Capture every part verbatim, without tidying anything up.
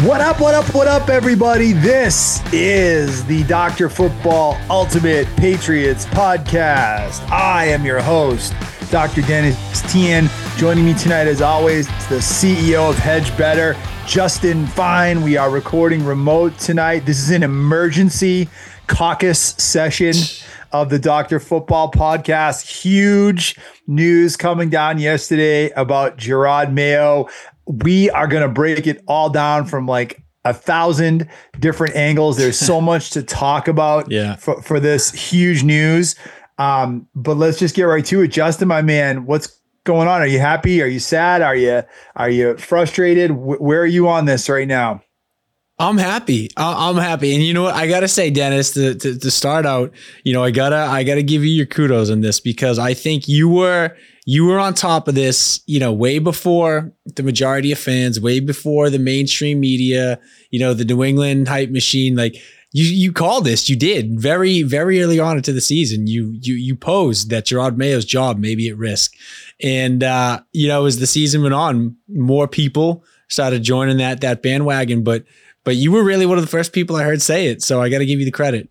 What up, what up, what up, everybody? This is the Doctor Football Ultimate Patriots podcast. I am your host, Doctor Dennis Tien. Joining me tonight, as always, the C E O of Hedge Better, Justin Fine. We are recording remote tonight. This is an emergency caucus session of the Doctor Football podcast. Huge news coming down yesterday about Jerod Mayo. We are going to break it all down from like a thousand different angles. There's so much to talk about yeah. for, for this huge news. Um, but let's just get right to it. Justin, my man, what's going on? Are you happy? Are you sad? Are you, are you frustrated? W- where are you on this right now? I'm happy. I'm happy. And you know what? I got to say, Dennis, to, to, to start out, you know, I gotta, I gotta give you your kudos on this, because I think you were, you were on top of this, you know, way before the majority of fans, way before the mainstream media, you know, the New England hype machine. Like you, you called this, you did very, very early on into the season. You, you, you posed that Jerod Mayo's job may be at risk. And, uh, you know, as the season went on, more people started joining that, that bandwagon, but, but you were really one of the first people I heard say it. So I got to give you the credit.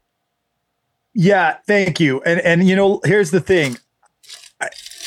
Yeah, thank you. And, and, you know, here's the thing. I,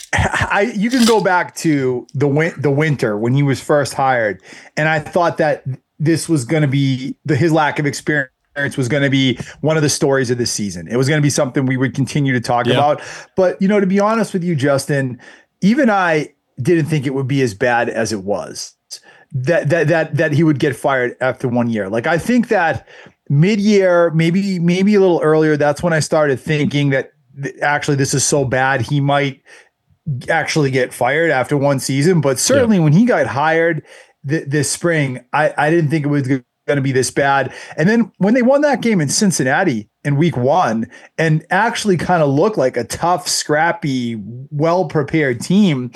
I, you can go back to the win- the winter when he was first hired, and I thought that this was going to be the, his lack of experience was going to be one of the stories of this season. It was going to be something we would continue to talk yeah. about. But, you know, to be honest with you, Justin, even I didn't think it would be as bad as it was. That that that that he would get fired after one year. Like, I think that mid-year, maybe maybe a little earlier, that's when I started thinking that th- actually this is so bad he might actually get fired after one season. But certainly yeah. when he got hired th- this spring, I, I didn't think it was going to be this bad. And then when they won that game in Cincinnati in week one and actually kind of looked like a tough, scrappy, well-prepared team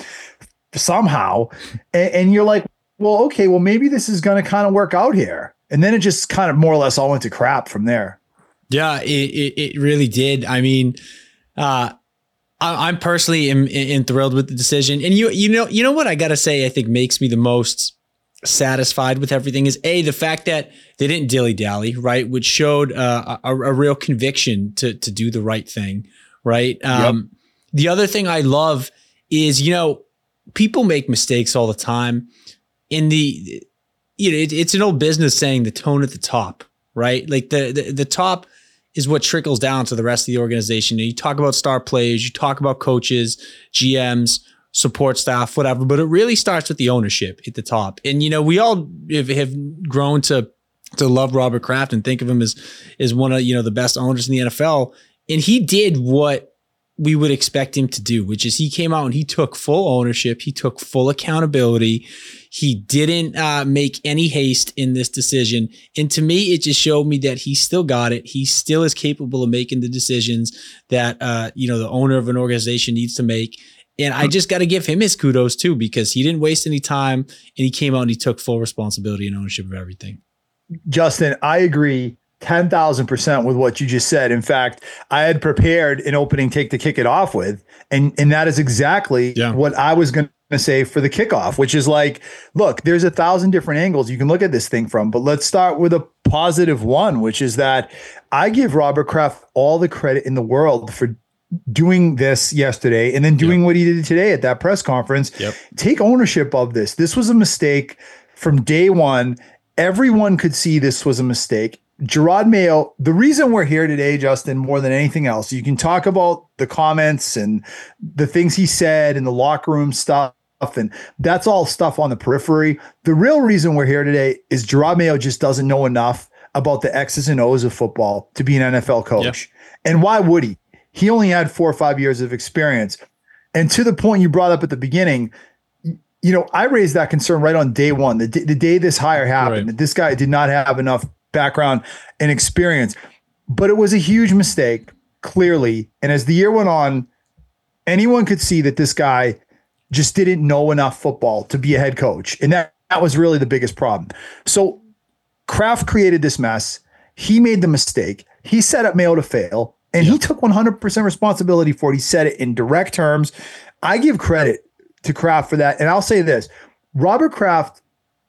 somehow, and, and you're like, well, okay, well, maybe this is going to kind of work out here. And then it just kind of more or less all went to crap from there. Yeah, it it, it really did. I mean, uh, I, I'm personally am, am thrilled with the decision. And you you know you know what I got to say, I think makes me the most satisfied with everything is A, the fact that they didn't dilly-dally, right? Which showed uh, a, a real conviction to to do the right thing, right? Um, yep. The other thing I love is, you know, people make mistakes all the time. In the, you know, it, it's an old business saying the tone at the top, right? Like the, the the top is what trickles down to the rest of the organization. You talk about star players, you talk about coaches, G Ms, support staff, whatever, but it really starts with the ownership at the top. And, you know, we all have, have grown to to love Robert Kraft and think of him as, as one of, you know, the best owners in the N F L. And he did what we would expect him to do, which is he came out and he took full ownership. He took full accountability. He didn't uh, make any haste in this decision. And to me, it just showed me that he still got it. He still is capable of making the decisions that, uh, you know, the owner of an organization needs to make. And I just got to give him his kudos too, because he didn't waste any time and he came out and he took full responsibility and ownership of everything. Justin, I agree ten thousand percent with what you just said. In fact, I had prepared an opening take to kick it off with, and, and that is exactly yeah. what I was going to say for the kickoff, which is like, look, there's a thousand different angles you can look at this thing from, but let's start with a positive one, which is that I give Robert Kraft all the credit in the world for doing this yesterday and then doing yep. what he did today at that press conference. Yep. Take ownership of this. This was a mistake from day one. Everyone could see this was a mistake. Jerod Mayo, the reason we're here today, Justin, more than anything else, you can talk about the comments and the things he said and the locker room stuff, and that's all stuff on the periphery. The real reason we're here today is Jerod Mayo just doesn't know enough about the X's and O's of football to be an N F L coach. Yeah. And why would he? He only had four or five years of experience. And to the point you brought up at the beginning, you know, I raised that concern right on day one, the, d- the day this hire happened, right. that this guy did not have enough background and experience. But it was a huge mistake, clearly. And as the year went on, anyone could see that this guy just didn't know enough football to be a head coach. And that, that was really the biggest problem. So Kraft created this mess. He made the mistake. He set up Mayo to fail. And yeah. he took one hundred percent responsibility for it. He said it in direct terms. I give credit to Kraft for that. And I'll say this, Robert Kraft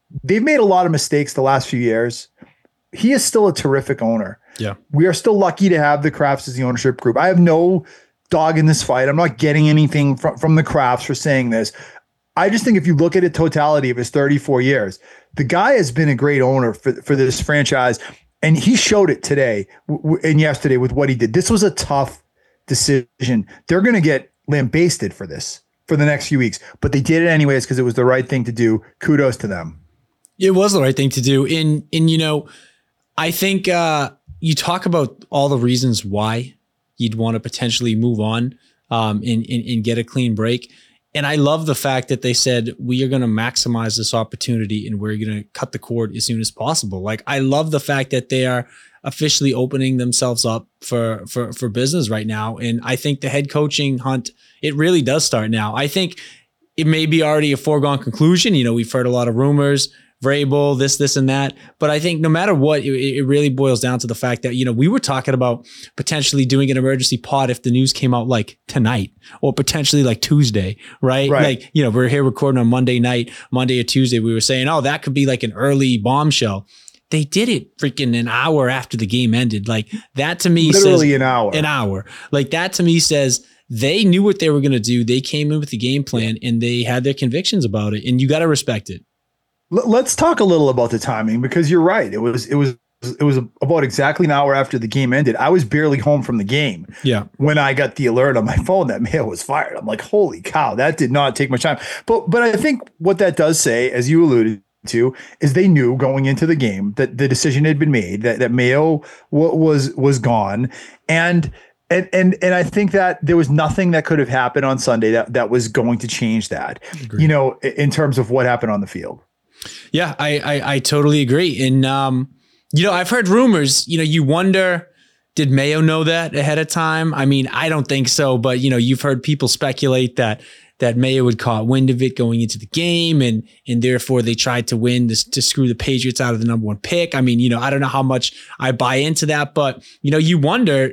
they've made a lot of mistakes the last few years. He is still a terrific owner. Yeah. We are still lucky to have the Krafts as the ownership group. I have no dog in this fight. I'm not getting anything from, from the Krafts for saying this. I just think if you look at the totality of his thirty-four years, the guy has been a great owner for, for this franchise. And he showed it today w- and yesterday with what he did. This was a tough decision. They're going to get lambasted for this for the next few weeks, but they did it anyways because it was the right thing to do. Kudos to them. It was the right thing to do. And, and you know, I think uh, you talk about all the reasons why you'd want to potentially move on um, and, and, and get a clean break. And I love the fact that they said, we are going to maximize this opportunity and we're going to cut the cord as soon as possible. Like, I love the fact that they are officially opening themselves up for, for, for business right now. And I think the head coaching hunt, it really does start now. I think it may be already a foregone conclusion. You know, we've heard a lot of rumors, Vrabel, this, this, and that. But I think no matter what, it, it really boils down to the fact that, you know, we were talking about potentially doing an emergency pod if the news came out like tonight or potentially like Tuesday, right? Right. Like, you know, we're here recording on Monday night, Monday or Tuesday. We were saying, oh, that could be like an early bombshell. They did it freaking an hour after the game ended. Like, that to me says Literally an hour. An hour. Like, that to me says they knew what they were going to do. They came in with the game plan and they had their convictions about it. And you got to respect it. Let's talk a little about the timing because you're right. It was it was it was about exactly an hour after the game ended. I was barely home from the game. Yeah. When I got the alert on my phone that Mayo was fired, I'm like, holy cow, that did not take much time. But but I think what that does say, as you alluded to, is they knew going into the game that the decision had been made, that that Mayo w- was was gone, and. And and and I think that there was nothing that could have happened on Sunday that, that was going to change that, Agreed. You know, in terms of what happened on the field. Yeah, I, I I totally agree. And um, you know, I've heard rumors. You know, you wonder, did Mayo know that ahead of time? I mean, I don't think so. But you know, you've heard people speculate that that Mayo had caught wind of it going into the game, and and therefore they tried to win this to screw the Patriots out of the number one pick. I mean, you know, I don't know how much I buy into that, but you know, you wonder,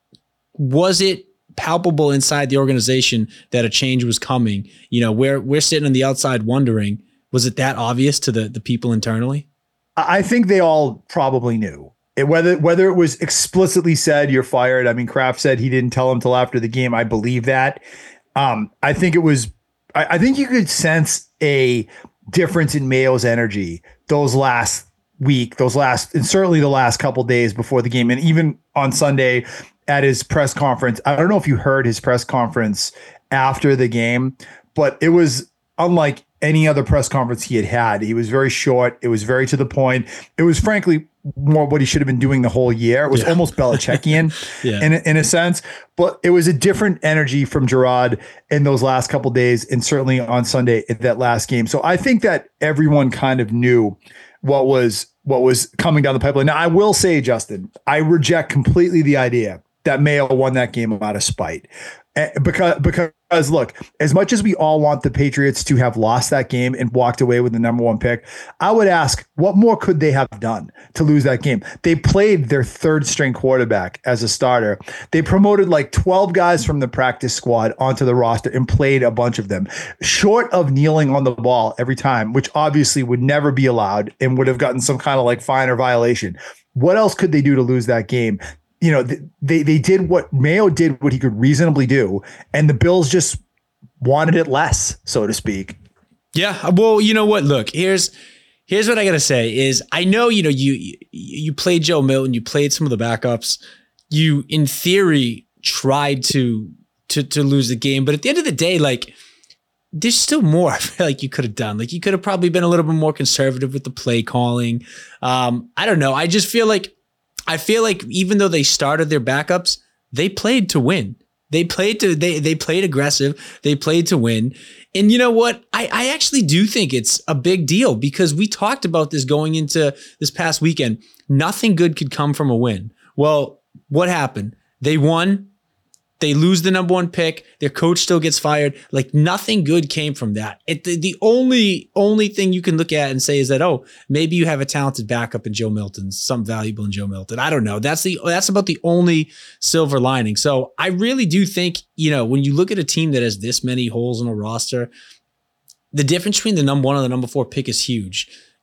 was it palpable inside the organization that a change was coming? You know, we're we're sitting on the outside wondering, was it that obvious to the the people internally? I think they all probably knew. It, whether whether it was explicitly said you're fired. I mean, Kraft said he didn't tell him till after the game. I believe that. Um, I think it was. I, I think you could sense a difference in Mayo's energy those last week, those last, and certainly the last couple days before the game, and even on Sunday at his press conference. I don't know if you heard his press conference after the game, but it was unlike any other press conference he had had. He was very short. It was very to the point. It was frankly more what he should have been doing the whole year. It was yeah. almost Belichickian yeah. in, in a sense, but it was a different energy from Jerod in those last couple of days, and certainly on Sunday in that last game. So I think that everyone kind of knew what was what was coming down the pipeline. Now, I will say, Justin, I reject completely the idea that Mayo won that game out of spite. Because, because look, as much as we all want the Patriots to have lost that game and walked away with the number one pick, I would ask, what more could they have done to lose that game? They played their third string quarterback as a starter. They promoted like twelve guys from the practice squad onto the roster and played a bunch of them, short of kneeling on the ball every time, which obviously would never be allowed and would have gotten some kind of like fine or violation. What else could they do to lose that game? You know, they they did what Mayo did, what he could reasonably do, and the Bills just wanted it less, so to speak. Yeah, well, you know what? Look, here's here's what I gotta say is I know you know you you played Joe Milton, you played some of the backups, you in theory tried to to to lose the game, but at the end of the day, like there's still more I feel like you could have done. Like you could have probably been a little bit more conservative with the play calling. Um, I don't know. I just feel like. I feel like even though they started their backups, they played to win. They played to they they played aggressive. They played to win. And you know what? I, I actually do think it's a big deal because we talked about this going into this past weekend. Nothing good could come from a win. Well, what happened? They won. They lose the number one pick. Their coach still gets fired. Like nothing good came from that. It, the, the only only thing you can look at and say is that, oh, maybe you have a talented backup in Joe Milton, something valuable in Joe Milton. I don't know. That's the that's about the only silver lining. So I really do think, you know, when you look at a team that has this many holes in a roster, the difference between the number one and the number four pick is huge.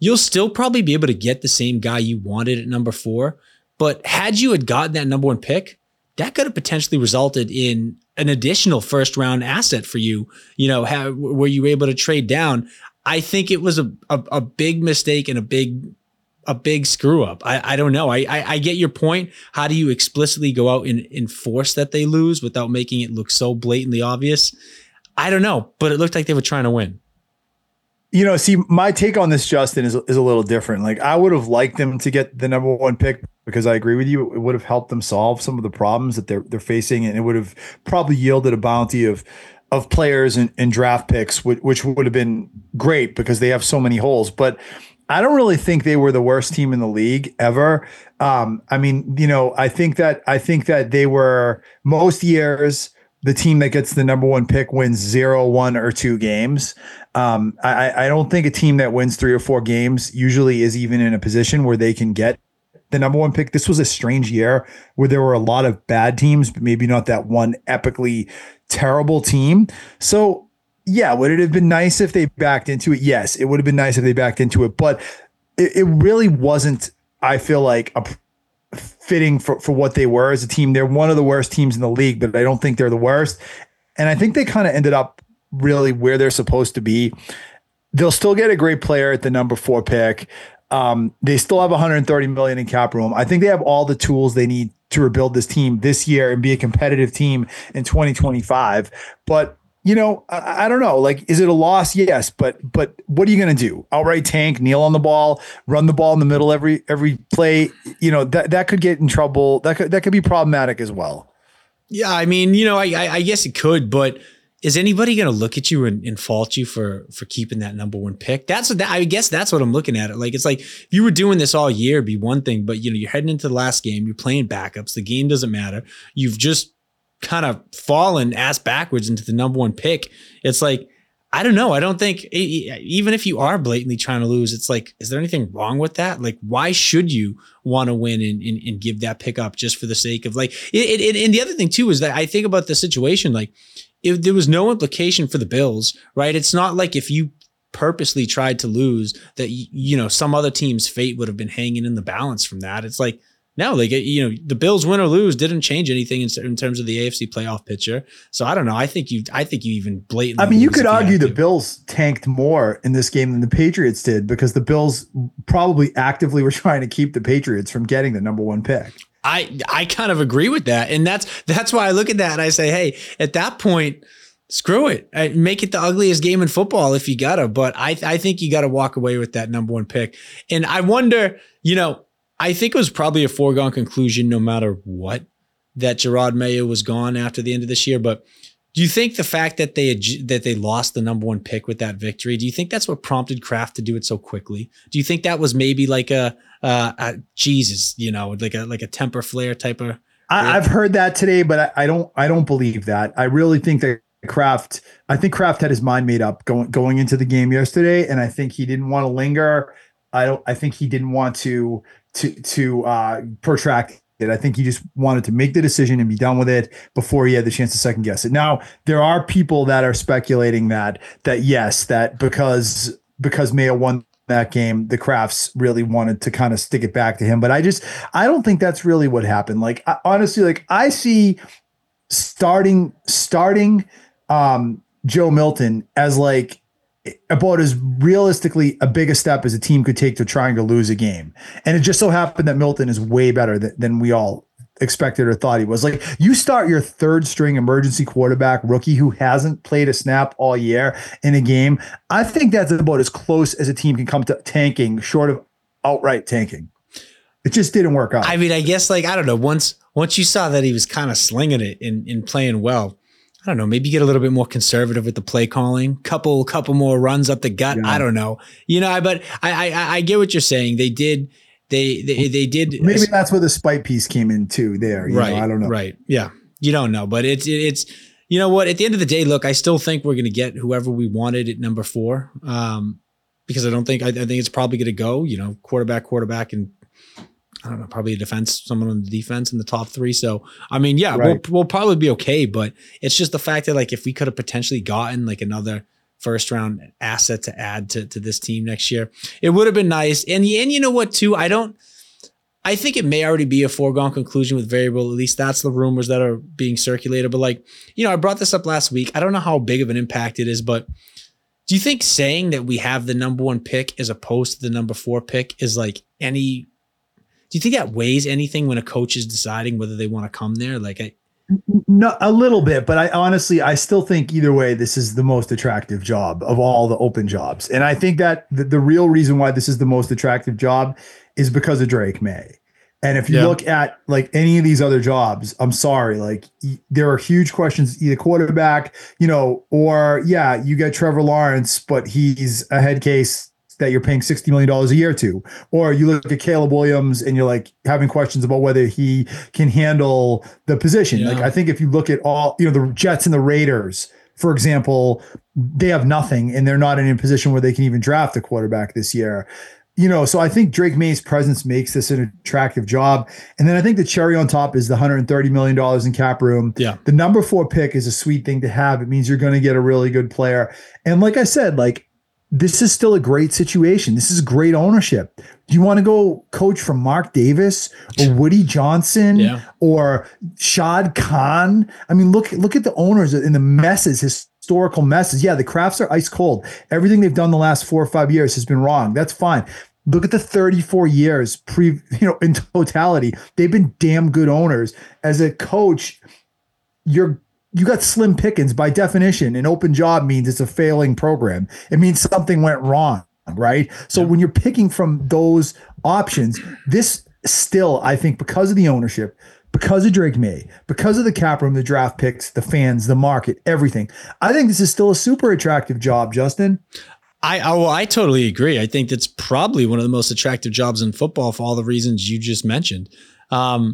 you'll still probably be able to get the same guy you wanted at number four. But had you had gotten that number one pick, that could have potentially resulted in an additional first round asset for you, you know, how, where you were able to trade down. I think it was a, a, a big mistake and a big, a big screw up. I, I don't know. I, I I get your point. How do you explicitly go out and enforce that they lose without making it look so blatantly obvious? I don't know, but it looked like they were trying to win. You know, see, my take on this, Justin, is, is a little different. Like, I would have liked them to get the number one pick because I agree with you. It would have helped them solve some of the problems that they're they're facing, and it would have probably yielded a bounty of of players and, and draft picks, which, which would have been great because they have so many holes. But I don't really think they were the worst team in the league ever. Um, I mean, you know, I think that I think that they were most years the team that gets the number one pick wins zero, one, or two games. Um, I, I don't think a team that wins three or four games usually is even in a position where they can get the number one pick. This was a strange year where there were a lot of bad teams, but maybe not that one epically terrible team. So yeah, would it have been nice if they backed into it? Yes, it would have been nice if they backed into it, but it, it really wasn't, I feel like, a fitting for, for what they were as a team. They're one of the worst teams in the league, but I don't think they're the worst. And I think they kind of ended up really where they're supposed to be. They'll still get a great player at the number four pick. Um, they still have one hundred thirty million in cap room. I think they have all the tools they need to rebuild this team this year and be a competitive team in twenty twenty-five. But you know, I, I don't know. Like, is it a loss? Yes, but but what are you going to do? Outright tank, kneel on the ball, run the ball in the middle every every play. You know, that that could get in trouble. That could that could be problematic as well. Yeah, I mean, you know, I I, I guess it could, but is anybody going to look at you and, and fault you for for keeping that number one pick? That's what that, I guess that's what I'm looking at it. Like, it's like if you were doing this all year, it'd be one thing, but you know, you're heading into the last game, you're playing backups, the game doesn't matter. You've just kind of fallen ass backwards into the number one pick. It's like, I don't know. I don't think even if you are blatantly trying to lose, it's like, is there anything wrong with that? Like, why should you want to win and, and, and give that pick up just for the sake of like, it, it, and the other thing too, is that I think about the situation, like if there was no implication for the Bills, right? It's not like if you purposely tried to lose that, you know, some other team's fate would have been hanging in the balance from that. It's like, no, like, you know, the Bills win or lose didn't change anything in, in terms of the A F C playoff picture. So I don't know. I think you, I think you even blatantly. I mean, you could argue the Bills tanked more in this game than the Patriots did because the Bills probably actively were trying to keep the Patriots from getting the number one pick. I, I kind of agree with that. And that's, that's why I look at that and I say, hey, at that point, screw it. Make it the ugliest game in football if you gotta. But I, I think you got to walk away with that number one pick. And I wonder, you know, I think it was probably a foregone conclusion no matter what that Jerod Mayo was gone after the end of this year. But do you think the fact that they had, that they lost the number one pick with that victory, do you think that's what prompted Kraft to do it so quickly? Do you think that was maybe like a, uh, a Jesus, you know, like a like a temper flare type of? I, I've heard that today, but I, I don't I don't believe that. I really think that Kraft, I think Kraft had his mind made up going going into the game yesterday, and I think he didn't want to linger. I don't. I think he didn't want to. to to uh, protract it. I think he just wanted to make the decision and be done with it before he had the chance to second guess it. Now, there are people that are speculating that that yes, that because because Mayo won that game, the Crafts really wanted to kind of stick it back to him. But I just I don't think that's really what happened. Like I, honestly, like I see starting starting um, Joe Milton as like about as realistically a big a step as a team could take to trying to lose a game. And it just so happened that Milton is way better than, than we all expected or thought he was. Like you start your third string emergency quarterback rookie who hasn't played a snap all year in a game. I think that's about as close as a team can come to tanking, short of outright tanking. It just didn't work out. I mean, I guess like, I don't know, once, once you saw that he was kind of slinging it and, and playing well, I don't know, maybe get a little bit more conservative with the play calling, couple, couple more runs up the gut. Yeah. I don't know, you know, but I, I, I get what you're saying. They did, they, they, they did. Maybe that's where the spite piece came in too there. You right. know, I don't know. Right. Yeah. You don't know, but it's, it's, you know what, at the end of the day, look, I still think we're going to get whoever we wanted at number four. Um, because I don't think, I, I think it's probably going to go, you know, quarterback, quarterback, and I don't know, probably a defense, someone on the defense in the top three. So, I mean, yeah, right. we'll, we'll probably be okay, but it's just the fact that like, if we could have potentially gotten like another first round asset to add to, to this team next year. It would have been nice. And, and you know what, too? I don't, I think it may already be a foregone conclusion with Variable. At least that's the rumors that are being circulated. But like, you know, I brought this up last week. I don't know how big of an impact it is, but do you think saying that we have the number one pick as opposed to the number four pick is like any, do you think that weighs anything when a coach is deciding whether they want to come there? Like I, No, a little bit, but I honestly, I still think either way, this is the most attractive job of all the open jobs. And I think that the, the real reason why this is the most attractive job is because of Drake May. And if you Yeah. look at like any of these other jobs, I'm sorry, like y- there are huge questions, either quarterback, you know, or yeah, you get Trevor Lawrence, but he's a head case that you're paying sixty million dollars a year to. Or you look at Caleb Williams and you're like having questions about whether he can handle the position. Yeah. Like I think if you look at all, you know, the Jets and the Raiders, for example, they have nothing and they're not in a position where they can even draft a quarterback this year. You know, so I think Drake May's presence makes this an attractive job. And then I think the cherry on top is the one hundred thirty million dollars in cap room. Yeah. The number four pick is a sweet thing to have. It means you're going to get a really good player. And like I said, like this is still a great situation. This is great ownership. Do you want to go coach for Mark Davis or Woody Johnson Yeah. or Shad Khan? I mean, look, look at the owners in the messes, historical messes. Yeah, the Crafts are ice cold. Everything they've done the last four or five years has been wrong. That's fine. Look at the thirty-four years pre, you know, in totality. They've been damn good owners. As a coach, you're you got slim pickings by definition. An open job means it's a failing program. It means something went wrong, right? So Yeah. when you're picking from those options, this still, I think, because of the ownership, because of Drake May, because of the cap room, the draft picks, the fans, the market, everything, I think this is still a super attractive job, Justin. I, I well, I totally agree. I think that's probably one of the most attractive jobs in football for all the reasons you just mentioned. Um,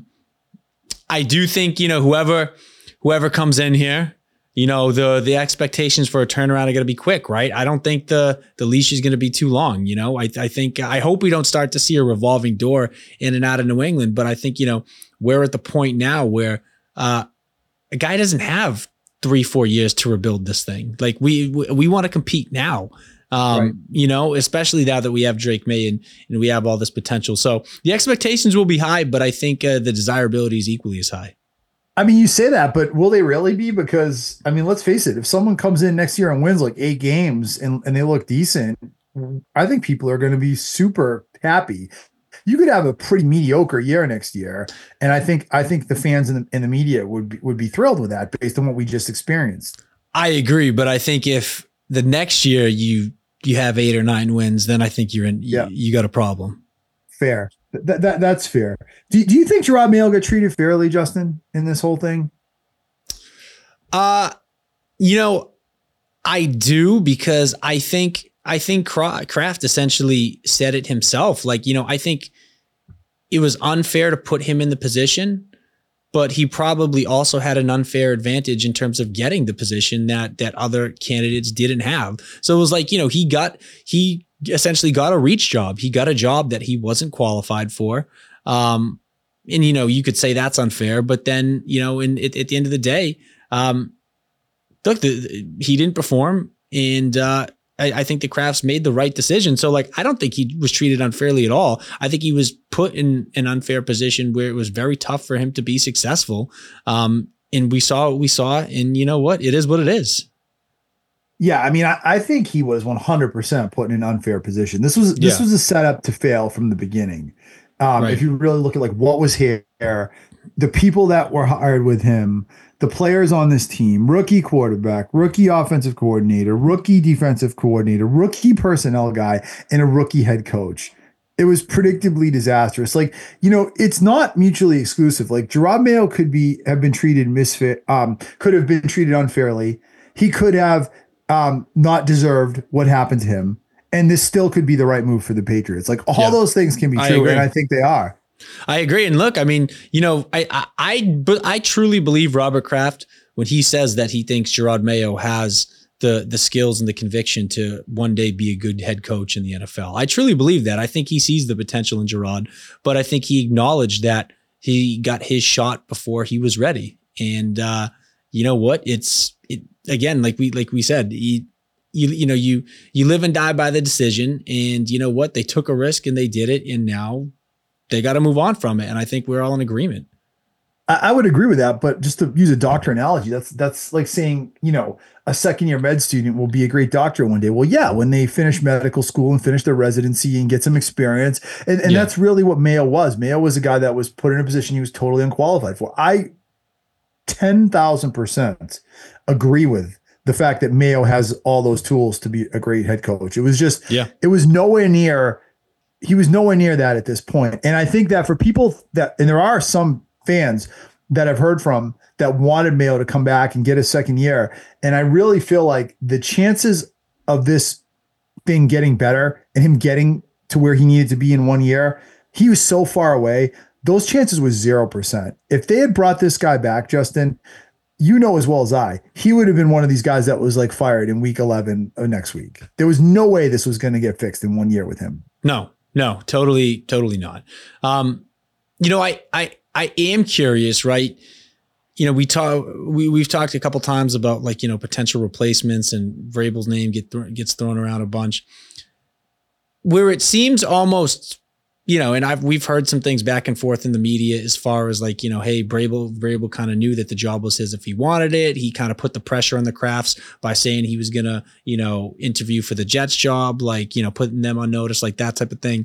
I do think, you know, whoever whoever comes in here, you know, the the expectations for a turnaround are going to be quick, right? I don't think the the leash is going to be too long. You know, I I think I hope we don't start to see a revolving door in and out of New England. But I think, you know, we're at the point now where uh, a guy doesn't have three, four years to rebuild this thing. Like we we, we want to compete now. Um, Right. you know, especially now that we have Drake May and, and we have all this potential. So the expectations will be high, but I think uh, the desirability is equally as high. I mean, you say that, but will they really be? Because, I mean, let's face it, if someone comes in next year and wins like eight games and, and they look decent, I think people are going to be super happy. You could have a pretty mediocre year next year. And I think I think the fans in the, in the media would be, would be thrilled with that based on what we just experienced. I agree, but I think if the next year you you have eight or nine wins, then I think you're in, Yeah. you, you got a problem. Fair. That, that That's fair. Do, do you think Gerard Mayo got treated fairly, Justin, in this whole thing? Uh, you know, I do, because I think I think Cra- Kraft essentially said it himself. Like, you know, I think it was unfair to put him in the position, but he probably also had an unfair advantage in terms of getting the position that that other candidates didn't have. So it was like, you know, he got he essentially got a reach job. He got a job that he wasn't qualified for. Um, and, you know, you could say that's unfair, but then, you know, in, at, at the end of the day, um, look, the, the, he didn't perform, and uh, I, I think the Crafts made the right decision. So, like, I don't think he was treated unfairly at all. I think he was put in an unfair position where it was very tough for him to be successful. Um, and we saw what we saw, and you know what? It is what it is. Yeah, I mean, I, I think he was one hundred percent put in an unfair position. This was this Yeah. was a setup to fail from the beginning. Um, Right. If you really look at like what was here, the people that were hired with him, the players on this team, rookie quarterback, rookie offensive coordinator, rookie defensive coordinator, rookie personnel guy, and a rookie head coach. It was predictably disastrous. Like, you know, it's not mutually exclusive. Like Gerard Mayo could be have been treated misfit, um, could have been treated unfairly. He could have um, not deserved what happened to him. And this still could be the right move for the Patriots. Like all Yeah. those things can be I true, agree. and I think they are. I agree. And look, I mean, you know, I, I, I, but I truly believe Robert Kraft when he says that he thinks Gerard Mayo has the the skills and the conviction to one day be a good head coach in the N F L. I truly believe that. I think he sees the potential in Gerard, but I think he acknowledged that he got his shot before he was ready. And uh, you know what? It's it again, like we like we said, he, you you know you you live and die by the decision, and you know what, they took a risk and they did it, and now they got to move on from it. And I think we're all in agreement. I would agree with that, but just to use a doctor analogy, that's that's like saying, you know, a second year med student will be a great doctor one day. Well, yeah, when they finish medical school and finish their residency and get some experience. And, and yeah. that's really what Mayo was. Mayo was a guy that was put in a position he was totally unqualified for. I ten thousand percent agree with the fact that Mayo has all those tools to be a great head coach. It was just, yeah, it was nowhere near, he was nowhere near that at this point. And I think that for people that, and there are some fans that I've heard from that wanted Mayo to come back and get a second year. And I really feel like the chances of this thing getting better and him getting to where he needed to be in one year, he was so far away. Those chances was zero percent. If they had brought this guy back, Justin, you know as well as I, he would have been one of these guys that was like fired in week eleven of next week. There was no way this was going to get fixed in one year with him. No, no, totally, totally not. Um, you know, I, I, I am curious, right? You know, we talk, we we've talked a couple times about like, you know, potential replacements, and Vrabel's name get th- gets thrown around a bunch. Where it seems almost, you know, and I've we've heard some things back and forth in the media as far as like, you know, hey, Vrabel Vrabel kind of knew that the job was his if he wanted it. He kind of put the pressure on the Krafts by saying he was gonna, you know, interview for the Jets job, like, you know, putting them on notice, like that type of thing.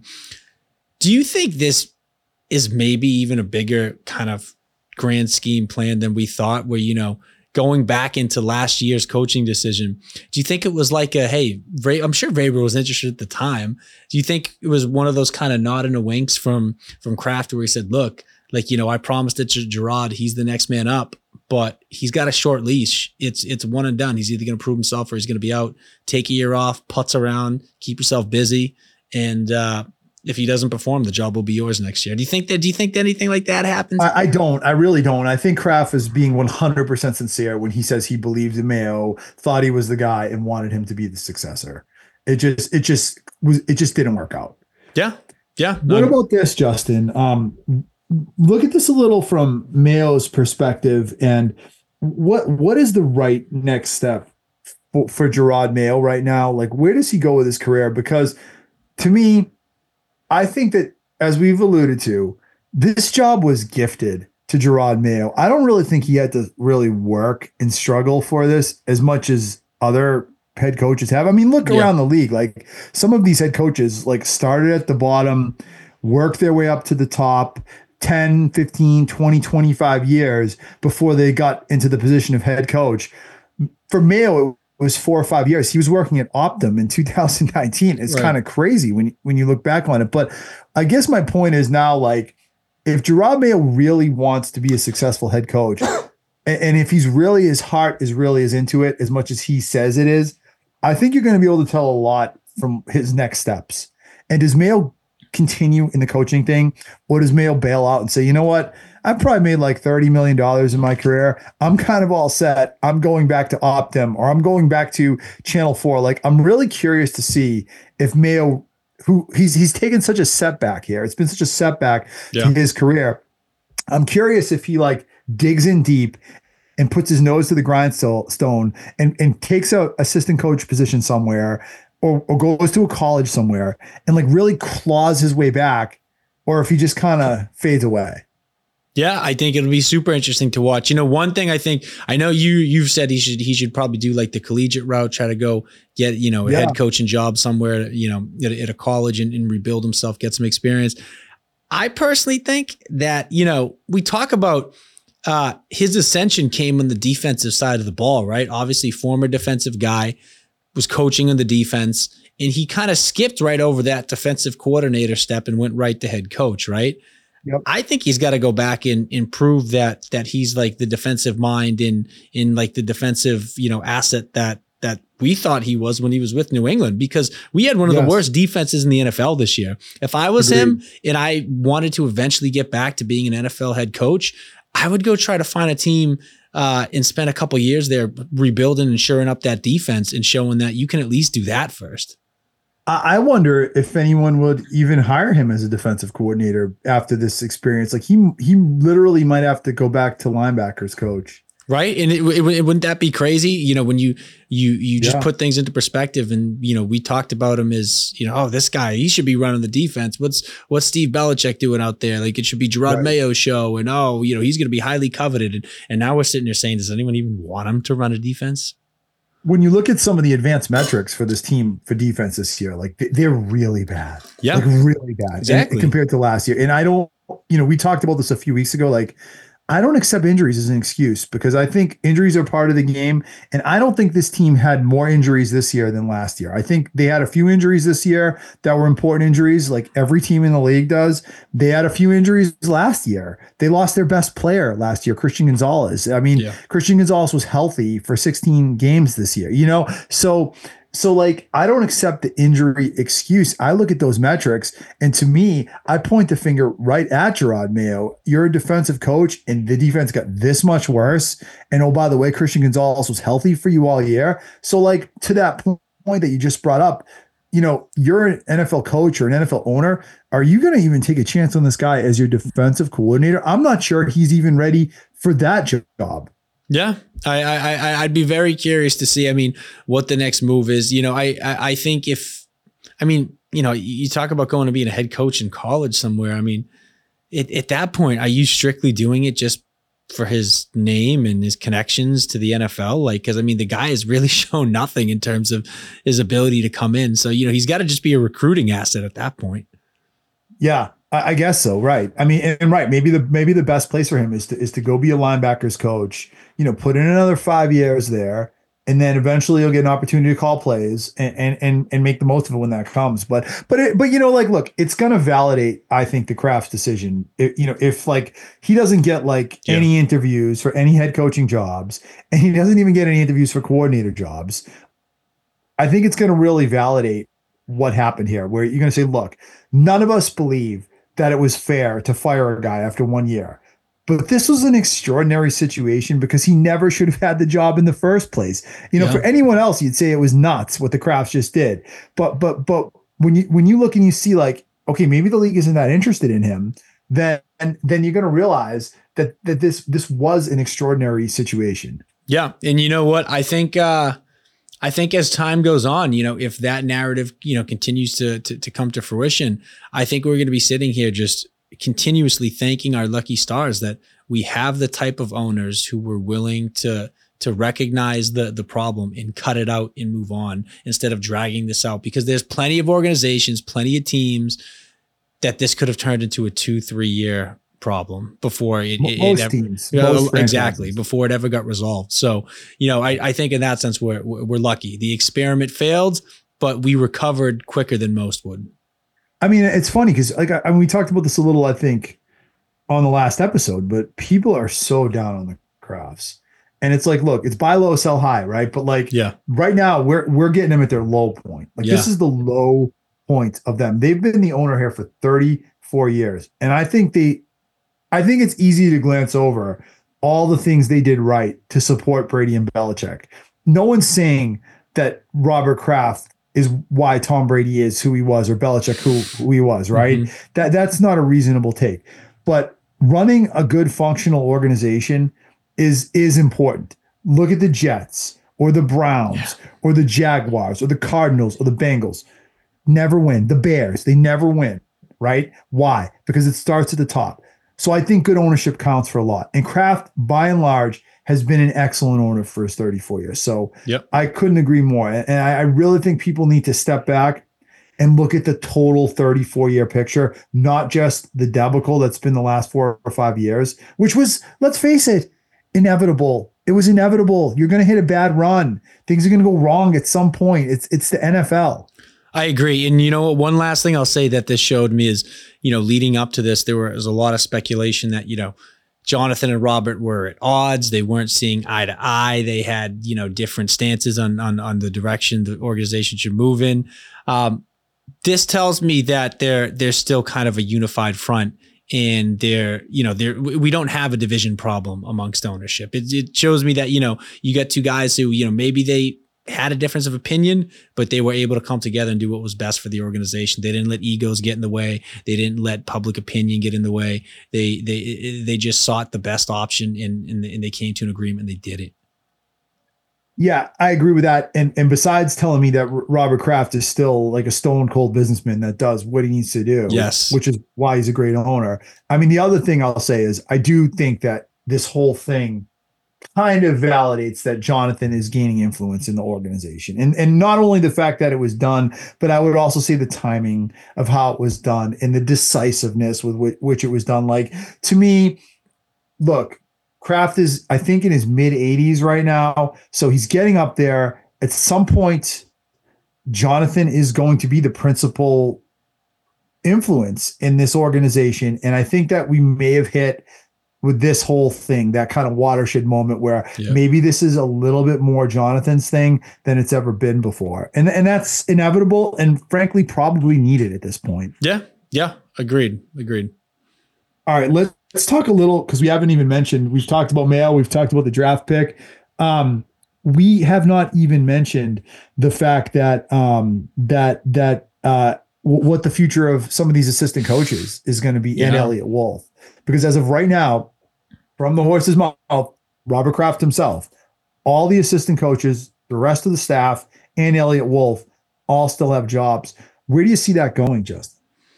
Do you think this is maybe even a bigger kind of grand scheme plan than we thought, where, you know, going back into last year's coaching decision, do you think it was like a, hey, Vra- I'm sure Vrabel was interested at the time. Do you think it was one of those kind of nod and a winks from, from Kraft where he said, look, like, you know, I promised it to Gerard, he's the next man up, but he's got a short leash. It's, it's one and done. He's either going to prove himself or he's going to be out, take a year off, putz around, keep yourself busy. And, uh, if he doesn't perform, the job will be yours next year. Do you think that, do you think that anything like that happens? I, I don't, I really don't. I think Kraft is being one hundred percent sincere when he says he believed in Mayo, thought he was the guy, and wanted him to be the successor. It just, it just was, it just didn't work out. Yeah. Yeah. What um, about this, Justin? Um, look at this a little from Mayo's perspective, and what, what is the right next step for, for Jerod Mayo right now? Like, where does he go with his career? Because to me, I think that, as we've alluded to, this job was gifted to Jerod Mayo. I don't really think he had to really work and struggle for this as much as other head coaches have. I mean, look yeah. around the league. Like, some of these head coaches like started at the bottom, worked their way up to the top ten, fifteen, twenty, twenty-five years before they got into the position of head coach. For Mayo, it was four or five years. He was working at Optum in two thousand nineteen. It's right. kind of crazy when, when you look back on it. But I guess my point is now, like, if Jerod Mayo really wants to be a successful head coach, and, and if he's really, his heart is really as into it as much as he says it is, I think you're going to be able to tell a lot from his next steps. And does Mayo continue in the coaching thing, or does Mayo bail out and say, you know what? I've probably made like thirty million dollars in my career. I'm kind of all set. I'm going back to Optum, or I'm going back to Channel four. Like, I'm really curious to see if Mayo, who he's he's taken such a setback here. It's been such a setback yeah. to his career. I'm curious if he like digs in deep and puts his nose to the grindstone and, and takes a assistant coach position somewhere, or, or goes to a college somewhere and like really claws his way back, or if he just kind of fades away. Yeah, I think it'll be super interesting to watch. You know, one thing I think, I know you, you've said he should, he should probably do like the collegiate route, try to go get, you know, a yeah. head coaching job somewhere, you know, at, at a college and, and rebuild himself, get some experience. I personally think that, you know, we talk about uh, his ascension came on the defensive side of the ball, right? Obviously, former defensive guy, was coaching in the defense, and he kind of skipped right over that defensive coordinator step and went right to head coach, right? Yep. I think he's got to go back and, and prove that that he's like the defensive mind in in like the defensive, you know, asset that that we thought he was when he was with New England, because we had one of yes. the worst defenses in the N F L this year. If I was Agreed. him and I wanted to eventually get back to being an N F L head coach, I would go try to find a team uh, and spend a couple years there rebuilding and shoring up that defense and showing that you can at least do that first. I wonder if anyone would even hire him as a defensive coordinator after this experience. Like he, he literally might have to go back to linebackers coach. Right. And it, it, it, wouldn't that be crazy? You know, when you, you, you just Yeah. put things into perspective and, you know, we talked about him as, you know, oh, this guy, he should be running the defense. What's, what's Steve Belichick doing out there? Like it should be Gerard Right. Mayo's show. And, oh, you know, he's going to be highly coveted. And, and now we're sitting there saying, does anyone even want him to run a defense? When you look at some of the advanced metrics for this team for defense this year, like they're really bad. Yeah. Like really bad. Exactly. And, compared to last year. And I don't, you know, we talked about this a few weeks ago. Like, I don't accept injuries as an excuse because I think injuries are part of the game. And I don't think this team had more injuries this year than last year. I think they had a few injuries this year that were important injuries, like every team in the league does. They had a few injuries last year. They lost their best player last year, Christian Gonzalez. I mean, yeah. Christian Gonzalez was healthy for sixteen games this year, you know? So, So like, I don't accept the injury excuse. I look at those metrics and to me, I point the finger right at Jerod Mayo. You're a defensive coach and the defense got this much worse. And oh, by the way, Christian Gonzalez was healthy for you all year. So like to that point that you just brought up, you know, you're an N F L coach or an N F L owner. Are you going to even take a chance on this guy as your defensive coordinator? I'm not sure he's even ready for that job. Yeah, I, I, I'd be very curious to see, I mean, what the next move is. You know, I, I, I think if, I mean, you know, you talk about going to being a head coach in college somewhere. I mean, it, at that point, are you strictly doing it just for his name and his connections to the N F L? Like, cause I mean, the guy has really shown nothing in terms of his ability to come in. So, you know, he's got to just be a recruiting asset at that point. Yeah. I guess so. Right. I mean, and, and right. Maybe the, maybe the best place for him is to, is to go be a linebackers coach, you know, put in another five years there. And then eventually you'll get an opportunity to call plays and, and, and, and make the most of it when that comes. But, but, it, but, you know, like, look, it's going to validate, I think, the Kraft's decision. It, you know, if like he doesn't get like yeah. any interviews for any head coaching jobs and he doesn't even get any interviews for coordinator jobs, I think it's going to really validate what happened here, where you're going to say, look, none of us believe that it was fair to fire a guy after one year. But this was an extraordinary situation because he never should have had the job in the first place. You know, yeah. for anyone else, you'd say it was nuts what the Krafts just did. But but but when you when you look and you see like, okay, maybe the league isn't that interested in him, then then you're going to realize that that this this was an extraordinary situation. Yeah, and you know what? I think uh, I think as time goes on, you know, if that narrative, you know, continues to, to, to come to fruition, I think we're going to be sitting here just continuously thanking our lucky stars that we have the type of owners who were willing to, to recognize the, the problem and cut it out and move on instead of dragging this out, because there's plenty of organizations, plenty of teams that this could have turned into a two, three year problem before it, most it ever, teams, uh, most exactly before it ever got resolved. So, you know, I, I think in that sense, we're, we're lucky. The experiment failed, but we recovered quicker than most would. I mean, it's funny because like, I, I mean, we talked about this a little, I think on the last episode, but people are so down on the Krafts and it's like, look, it's buy low, sell high. Right. But like yeah. right now we're, we're getting them at their low point. Like yeah. this is the low point of them. They've been the owner here for thirty-four years. And I think they, I think it's easy to glance over all the things they did right to support Brady and Belichick. No one's saying that Robert Kraft is why Tom Brady is who he was or Belichick who, who he was, right? Mm-hmm. That that's not a reasonable take. But running a good functional organization is is important. Look at the Jets or the Browns yeah. or the Jaguars or the Cardinals or the Bengals. Never win. The Bears, they never win, right? Why? Because it starts at the top. So I think good ownership counts for a lot. And Kraft, by and large, has been an excellent owner for his thirty-four years. So yep. I couldn't agree more. And I, I really think people need to step back and look at the total thirty-four year picture, not just the debacle that's been the last four or five years, which was, let's face it, inevitable. It was inevitable. You're going to hit a bad run. Things are going to go wrong at some point. It's it's the N F L. I agree. And you know what? One last thing I'll say that this showed me is, you know, leading up to this, there was a lot of speculation that, you know, Jonathan and Robert were at odds. They weren't seeing eye to eye. They had, you know, different stances on, on, on the direction the organization should move in. Um, this tells me that they're, they're still kind of a unified front and they're, you know, they're, we don't have a division problem amongst ownership. It, it shows me that, you know, you got two guys who, you know, maybe they, had a difference of opinion, but they were able to come together and do what was best for the organization. They didn't let egos get in the way. They didn't let public opinion get in the way. They they they just sought the best option, and and, and they came to an agreement. And they did it. Yeah, I agree with that. And and besides telling me that R- Robert Kraft is still like a stone cold businessman that does what he needs to do, yes, which is why he's a great owner. I mean, the other thing I'll say is I do think that this whole thing kind of validates that Jonathan is gaining influence in the organization. And and not only the fact that it was done, but I would also say the timing of how it was done and the decisiveness with which, which it was done. Like, to me, look, Kraft is, I think, in his mid eighties right now. So he's getting up there. At some point, Jonathan is going to be the principal influence in this organization. And I think that we may have hit with this whole thing, that kind of watershed moment where yeah. maybe this is a little bit more Jonathan's thing than it's ever been before. And, and that's inevitable and frankly, probably needed at this point. Yeah. Yeah. Agreed. Agreed. All right. Let's, let's talk a little, because we haven't even mentioned, we've talked about Mayo. We've talked about the draft pick. Um, we have not even mentioned the fact that, um, that, that, uh, w- what the future of some of these assistant coaches is going to be yeah. in Elliott Wolf. Because as of right now, from the horse's mouth, Robert Kraft himself, all the assistant coaches, the rest of the staff, and Elliott Wolf all still have jobs. Where do you see that going, Justin?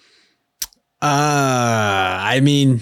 Uh, I mean,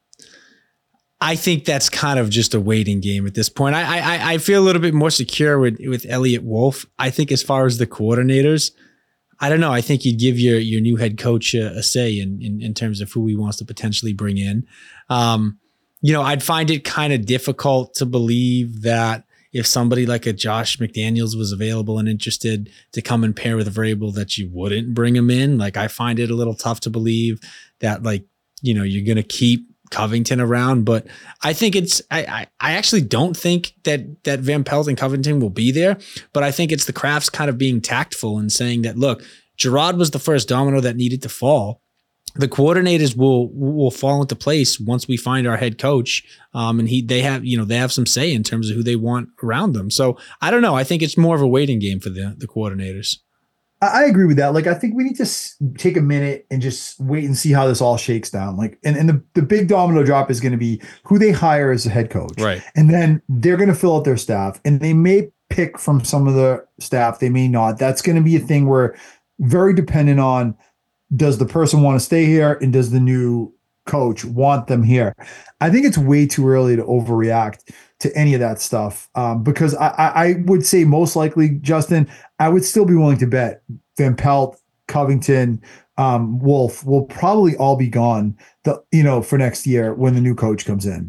I think that's kind of just a waiting game at this point. I I, I feel a little bit more secure with, with Elliott Wolf. I think as far as the coordinators, I don't know. I think you'd give your your new head coach a, a say in, in in terms of who he wants to potentially bring in. Um, you know, I'd find it kind of difficult to believe that if somebody like a Josh McDaniels was available and interested to come and pair with Vrabel, that you wouldn't bring him in. Like, I find it a little tough to believe that, like, you know, you're going to keep Covington around, but I think it's, I, I, I actually don't think that, that Van Pelt and Covington will be there, but I think it's the Crafts kind of being tactful and saying that, look, Gerard was the first domino that needed to fall. The coordinators will will fall into place once we find our head coach, um, and he they have you know they have some say in terms of who they want around them. So I don't know. I think it's more of a waiting game for the the coordinators. I agree with that. Like, I think we need to s- take a minute and just wait and see how this all shakes down. Like, and, and the, the big domino drop is going to be who they hire as a head coach. Right. And then they're going to fill out their staff, and they may pick from some of the staff. They may not. That's going to be a thing where very dependent on, does the person want to stay here, and does the new coach want them here? I think it's way too early to overreact to any of that stuff, um, because I, I would say most likely, Justin, I would still be willing to bet Van Pelt, Covington, um, Wolf will probably all be gone, the, you know, for next year when the new coach comes in.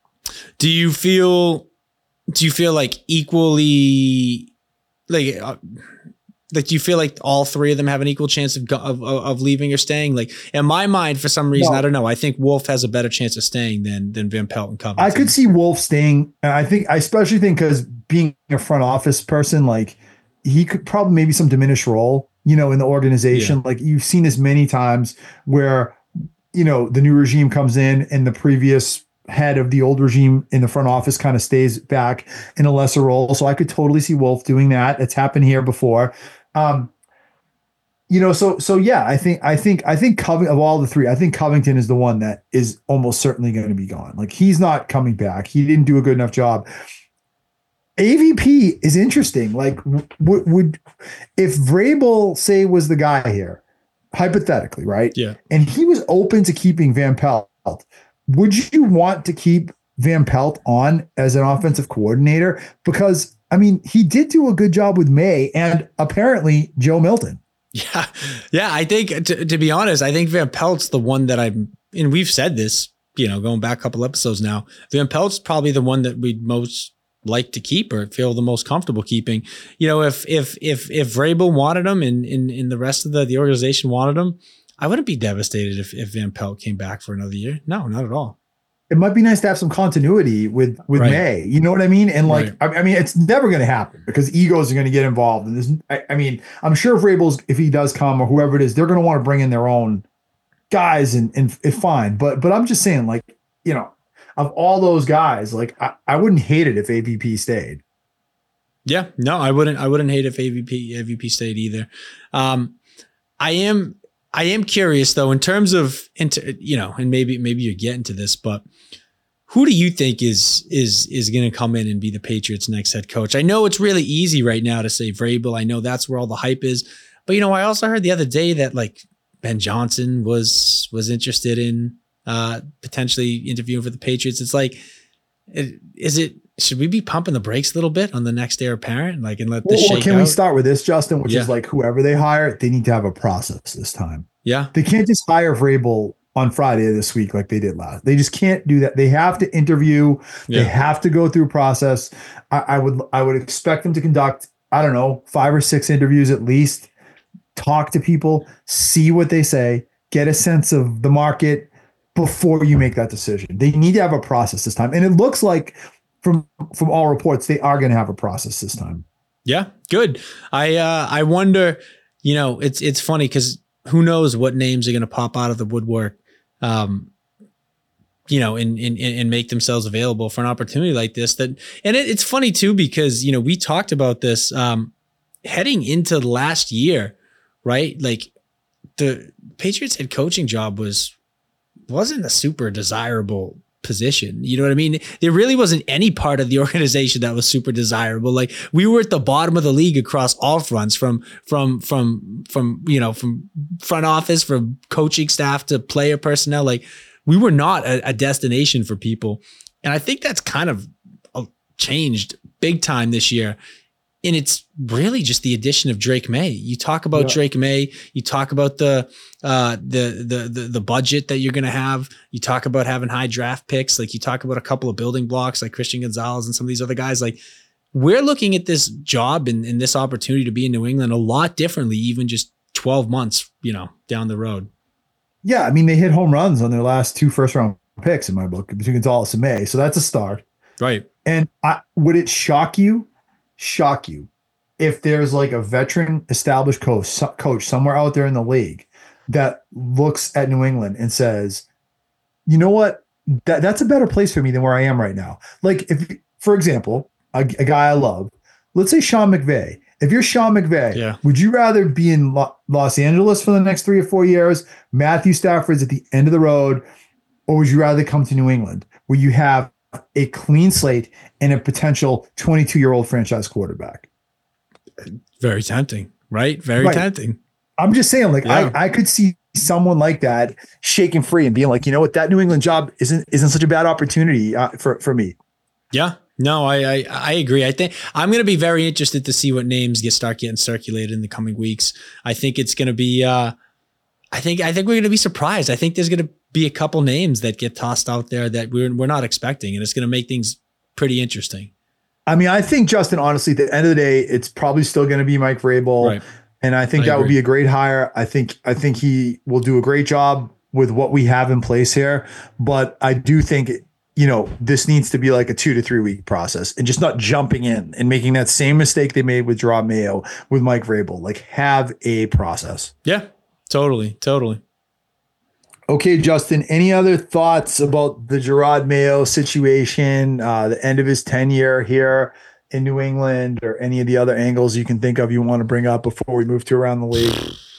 Do you feel, do you feel like equally, like, uh, like, do you feel like all three of them have an equal chance of, of, of leaving or staying? Like, in my mind, for some reason, no. I don't know. I think Wolf has a better chance of staying than, than Van Pelt and Covington. I could see Wolf staying. I think, I especially think because being a front office person, like, he could probably maybe some diminished role, you know, in the organization. Yeah. Like, you've seen this many times where, you know, the new regime comes in and the previous head of the old regime in the front office kind of stays back in a lesser role. So I could totally see Wolf doing that. It's happened here before. Um, you know, so, so yeah, I think, I think, I think Covington, of all the three, I think Covington is the one that is almost certainly going to be gone. Like, he's not coming back. He didn't do a good enough job. A V P is interesting. Like, w- would, if Vrabel, say, was the guy here, hypothetically, right? Yeah. And he was open to keeping Van Pelt, would you want to keep Van Pelt on as an offensive coordinator? Because, I mean, he did do a good job with May and apparently Joe Milton. Yeah. Yeah. I think, to, to be honest, I think Van Pelt's the one that I'm, and we've said this, you know, going back a couple episodes now, Van Pelt's probably the one that we'd most like to keep or feel the most comfortable keeping. You know, if, if, if, if Vrabel wanted him and, and, and the rest of the, the organization wanted him, I wouldn't be devastated if, if Van Pelt came back for another year. No, not at all. It might be nice to have some continuity with, with right. May, you know what I mean? And like, right. I, I mean, it's never going to happen because egos are going to get involved. And there's, I, I mean, I'm sure if Vrabel's, if he does come or whoever it is, they're going to want to bring in their own guys and, and it's fine. But, but I'm just saying, like, you know, of all those guys, like, I, I wouldn't hate it if A V P stayed. Yeah, no, I wouldn't. I wouldn't hate if A V P A V P stayed either. Um, I am. I am curious though, in terms of, inter, you know, and maybe maybe you're getting to this, but who do you think is is is going to come in and be the Patriots' next head coach? I know it's really easy right now to say Vrabel. I know that's where all the hype is, but you know, I also heard the other day that like Ben Johnson was was interested in uh, potentially interviewing for the Patriots. It's like, is it? Should we be pumping the brakes a little bit on the next heir apparent, like, and let this well, shake well, can out? we start with this, Justin? Which Yeah. is like whoever they hire, they need to have a process this time. Yeah, They can't just hire Vrabel on Friday this week like they did last. They just can't do that. They have to interview. Yeah. They have to go through a process. I, I would I would expect them to conduct, I don't know, five or six interviews at least. Talk to people, see what they say, get a sense of the market before you make that decision. They need to have a process this time, and it looks like from from all reports they are going to have a process this time. Yeah, good. I uh, I wonder. You know, it's it's funny because who knows what names are going to pop out of the woodwork, um, you know, and, and and make themselves available for an opportunity like this. That and it, it's funny too because you know we talked about this um, heading into last year, right? Like the Patriots head coaching job was wasn't a super desirable position. You know what I mean? There really wasn't any part of the organization that was super desirable. Like we were at the bottom of the league across all fronts, from from from from you know from front office, from coaching staff to player personnel. Like we were not a, a destination for people, and I think that's kind of changed big time this year. And it's really just the addition of Drake May. You talk about yeah. Drake May. You talk about the uh, the, the the the budget that you're going to have. You talk about having high draft picks. Like you talk about a couple of building blocks like Christian Gonzalez and some of these other guys. Like we're looking at this job and, and this opportunity to be in New England a lot differently, even just twelve months, you know, down the road. Yeah, I mean they hit home runs on their last two first round picks in my book between Gonzalez and May, so that's a start. Right. And I, would it shock you? shock you if there's like a veteran established coach coach somewhere out there in the league that looks at New England and says, you know what, that that's a better place for me than where I am right now. Like if, for example, a, a guy I love, let's say Sean McVay. If you're Sean McVay, yeah. would you rather be in Lo- Los Angeles for the next three or four years, Matthew Stafford's at the end of the road, or would you rather come to New England where you have a clean slate and a potential twenty-two-year-old franchise quarterback? Very tempting, right? Very right. tempting. I'm just saying, like, yeah. I, I could see someone like that shaking free and being like, you know what, that New England job isn't isn't such a bad opportunity uh, for, for me. Yeah. No, I, I I agree. I think I'm going to be very interested to see what names get start getting circulated in the coming weeks. I think it's going to be, uh, I think I think we're going to be surprised. I think there's going to be a couple names that get tossed out there that we're we're not expecting, and it's going to make things pretty interesting. I mean, I think, Justin, honestly, at the end of the day, it's probably still going to be Mike Vrabel. Right. And I think I that agree. would be a great hire. I think I think he will do a great job with what we have in place here. But I do think, you know, this needs to be like a two to three week process and just not jumping in and making that same mistake they made with Jerod Mayo with Mike Vrabel. Like, have a process. Yeah, totally. Totally. Okay, Justin, any other thoughts about the Jerod Mayo situation, uh, the end of his tenure here in New England, or any of the other angles you can think of you want to bring up before we move to around the league?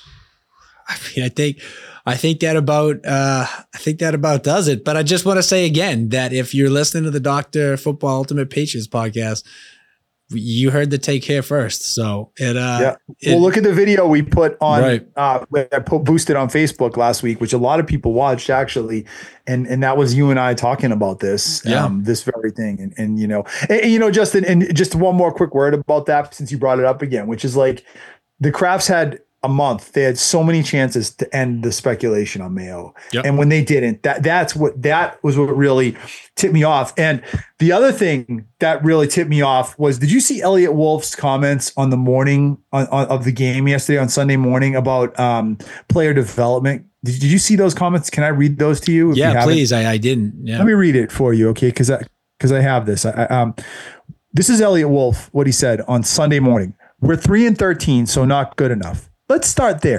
I mean, I think, I think that about, uh, I think that about does it. But I just want to say again that if you're listening to the Doctor Football Ultimate Patriots podcast, you heard the take here first. So it, uh, yeah. it, well, look at the video we put on, right. uh, I put boosted on Facebook last week, which a lot of people watched actually. And, and that was you and I talking about this, yeah. um, this very thing. And, and, you know, and, and, you know, Justin, and just one more quick word about that, since you brought it up again, which is like the Crafts had a month. They had so many chances to end the speculation on Mayo. Yep. And when they didn't, that that's what, that was what really tipped me off. And the other thing that really tipped me off was, did you see Elliot Wolf's comments on the morning on, on, of the game yesterday on Sunday morning about um, player development? Did, did you see those comments? Can I read those to you? Yeah, you please. I, I didn't. Yeah. Let me read it for you. Okay. Cause I, cause I have this. I, I, um, this is Elliot Wolf, what he said on Sunday morning. We're three and thirteen, so not good enough. Let's start there.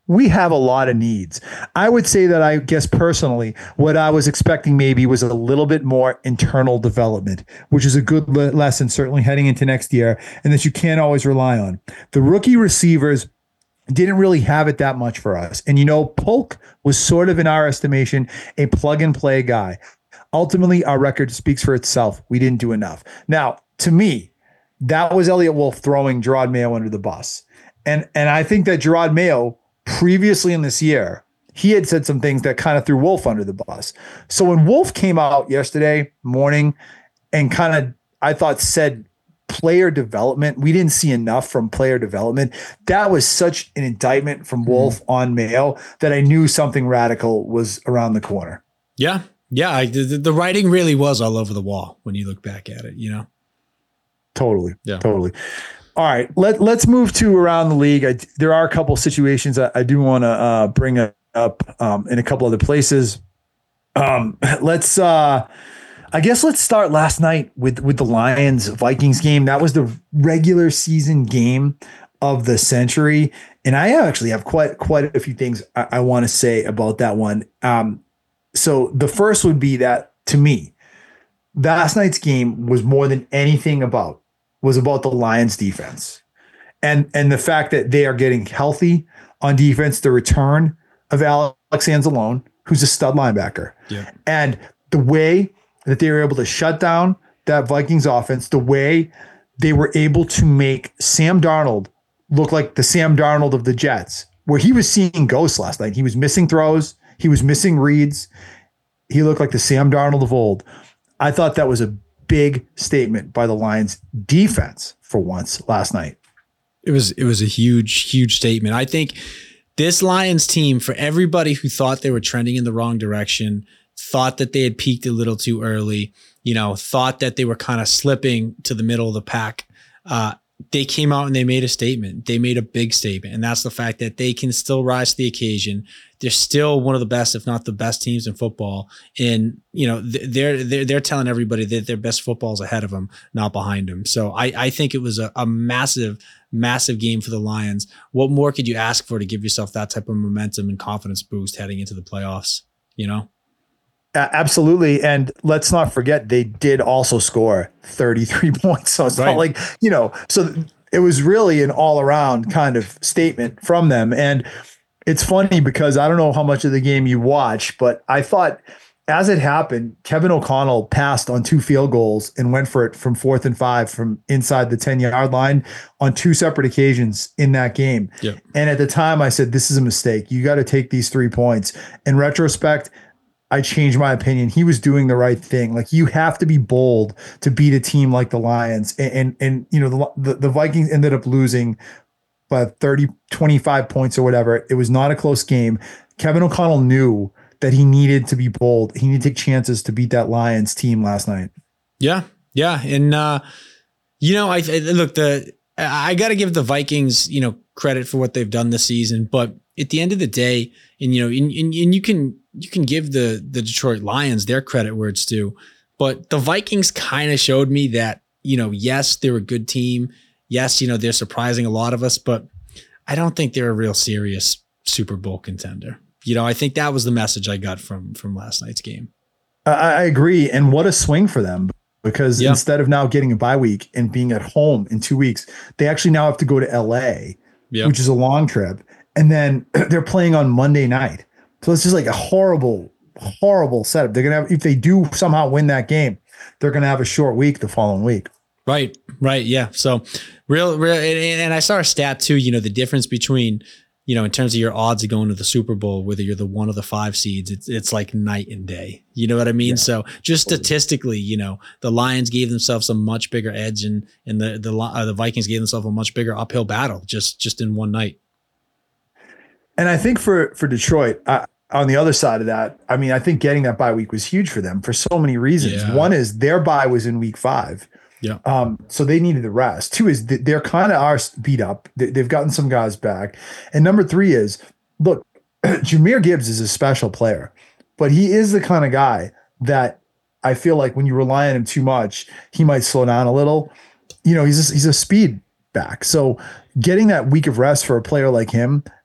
we have a lot of needs. I would say that I guess personally, what I was expecting maybe was a little bit more internal development, which is a good le- lesson, certainly heading into next year, and that you can't always rely on. The rookie receivers didn't really have it that much for us. And, you know, Polk was sort of, in our estimation, a plug and play guy. Ultimately, our record speaks for itself. We didn't do enough. Now, to me, that was Elliott Wolf throwing Gerard Mayo under the bus. And, and I think that Gerard Mayo, previously in this year, he had said some things that kind of threw Wolf under the bus. So when Wolf came out yesterday morning and kind of, I thought, said player development, we didn't see enough from player development. That was such an indictment from Wolf mm-hmm. on Mayo that I knew something radical was around the corner. Yeah. Yeah. I, the, the writing really was all over the wall when you look back at it, you know? Totally. Yeah. Totally. All right, let, let's move to around the league. I, there are a couple situations I, I do want to uh, bring up um, in a couple other places. Um, let's, uh, I guess let's start last night with, with the Lions Vikings game. That was the regular season game of the century. And I actually have quite, quite a few things I, I want to say about that one. Um, so the first would be that, to me, last night's game was more than anything about was about the Lions defense and, and the fact that they are getting healthy on defense, the return of Alex Anzalone, who's a stud linebacker. Yeah. And the way that they were able to shut down that Vikings offense, the way they were able to make Sam Darnold look like the Sam Darnold of the Jets, where he was seeing ghosts last night. He was missing throws. He was missing reads. He looked like the Sam Darnold of old. I thought that was a big statement by the Lions defense for once last night. It was it was a huge, huge statement. I think this Lions team, for everybody who thought they were trending in the wrong direction, thought that they had peaked a little too early, you know, thought that they were kind of slipping to the middle of the pack, uh, they came out and they made a statement. They made a big statement. And that's the fact that they can still rise to the occasion. They're still one of the best, if not the best teams in football. And, you know, they're, they're, they're telling everybody that their best football is ahead of them, not behind them. So I, I think it was a, a massive, massive game for the Lions. What more could you ask for to give yourself that type of momentum and confidence boost heading into the playoffs, you know? Uh, absolutely. And let's not forget, they did also score thirty-three points. So it's right. not like, you know, so it was really an all around kind of statement from them. And it's funny because I don't know how much of the game you watch, but I thought as it happened, Kevin O'Connell passed on two field goals and went for it from fourth and five from inside the ten yard line on two separate occasions in that game. Yep. And at the time I said, this is a mistake. You got to take these three points. In retrospect, I changed my opinion. He was doing the right thing. Like, you have to be bold to beat a team like the Lions. And, and, and you know, the, the, the Vikings ended up losing by thirty, twenty-five points or whatever. It was not a close game. Kevin O'Connell knew that he needed to be bold. He needed to take chances to beat that Lions team last night. Yeah. Yeah. And, uh, you know, I, I look, the, I got to give the Vikings, you know, credit for what they've done this season, but at the end of the day, and, you know, and, and, and you can, you can give the, the Detroit Lions their credit where it's due, but the Vikings kind of showed me that, you know, yes, they're a good team. Yes, you know, they're surprising a lot of us, but I don't think they're a real serious Super Bowl contender. You know, I think that was the message I got from, from last night's game. I, I agree. And what a swing for them, because yeah. instead of now getting a bye week and being at home in two weeks, they actually now have to go to L A, yep. which is a long trip. And then they're playing on Monday night. So it's just like a horrible, horrible setup. They're going to have, if they do somehow win that game, they're going to have a short week the following week. Right. Right. Yeah. So real, real. And, and I saw a stat too, you know, the difference between, you know, in terms of your odds of going to the Super Bowl, whether you're the one of the five seeds, it's, it's like night and day. You know what I mean? Yeah. So just statistically, you know, the Lions gave themselves a much bigger edge, and, and the, the, uh, the Vikings gave themselves a much bigger uphill battle just, just in one night. And I think for, for Detroit, uh, on the other side of that, I mean, I think getting that bye week was huge for them for so many reasons. Yeah. One is their bye was in week five. Yeah. Um, so they needed the rest. Two is th- they're kind of are beat up. They, they've gotten some guys back. And number three is, look, Jahmyr Gibbs is a special player, but he is the kind of guy that I feel like when you rely on him too much, he might slow down a little. You know, he's a, he's a speed back. So getting that week of rest for a player like him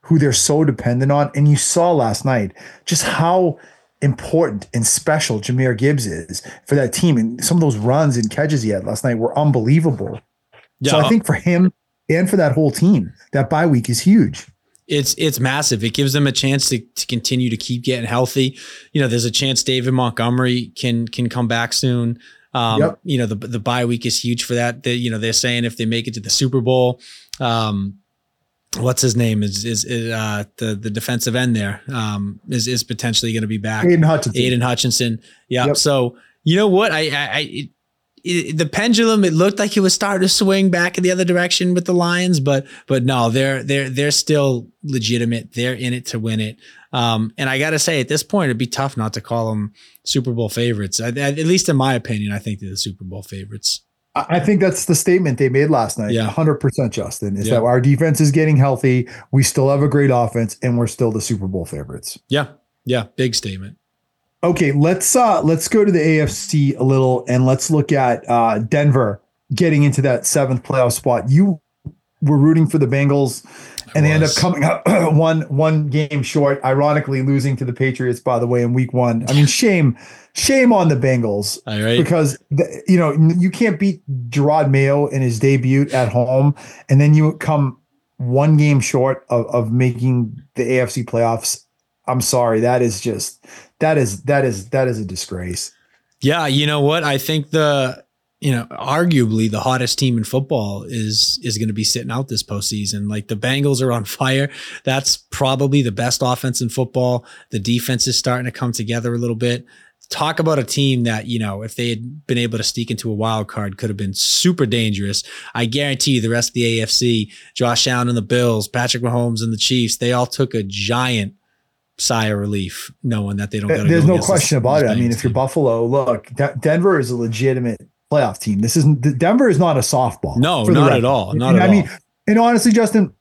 who they're so dependent on. And you saw last night just how important and special Jahmyr Gibbs is for that team. And some of those runs and catches he had last night were unbelievable. Yeah. So I think for him and for that whole team, that bye week is huge. It's it's massive. It gives them a chance to, to continue to keep getting healthy. You know, there's a chance David Montgomery can can come back soon. Um, yep. You know, the the bye week is huge for that. They, you know, they're saying if they make it to the Super Bowl, um, what's his name is is, is uh, the the defensive end there um, is is potentially going to be back. Aiden Hutchinson. Aiden Hutchinson. Yeah. Yep. So you know what? I I. I it, It, the pendulum, it looked like it was starting to swing back in the other direction with the Lions, but but no, they're they're they're still legitimate. They're in it to win it. Um, and I got to say, at this point, it'd be tough not to call them Super Bowl favorites. I, at least in my opinion, I think they're the Super Bowl favorites. I think that's the statement they made last night. Yeah, one hundred percent, Justin, is yeah. that our defense is getting healthy. We still have a great offense, and we're still the Super Bowl favorites. Yeah, yeah, big statement. Okay, let's uh, let's go to the A F C a little, and let's look at uh, Denver getting into that seventh playoff spot. You were rooting for the Bengals, and they end up coming up one one game short. Ironically, losing to the Patriots, by the way, in Week One. I mean, shame, shame on the Bengals, all right. because the, you know you can't beat Gerard Mayo in his debut at home, and then you come one game short of of making the A F C playoffs. I'm sorry, that is just. That is that is that is a disgrace. Yeah, you know what? I think the you know arguably the hottest team in football is is going to be sitting out this postseason. Like the Bengals are on fire. That's probably the best offense in football. The defense is starting to come together a little bit. Talk about a team that, you know, if they had been able to sneak into a wild card, could have been super dangerous. I guarantee you the rest of the A F C, Josh Allen and the Bills, Patrick Mahomes and the Chiefs, they all took a giant sigh of relief knowing that they don't gotta There's go no question this, about it. I mean, if you're Buffalo, look, D- Denver is a legitimate playoff team. This isn't Denver is not a softball. No, not at all. Not and, at I mean, all. And honestly, Justin,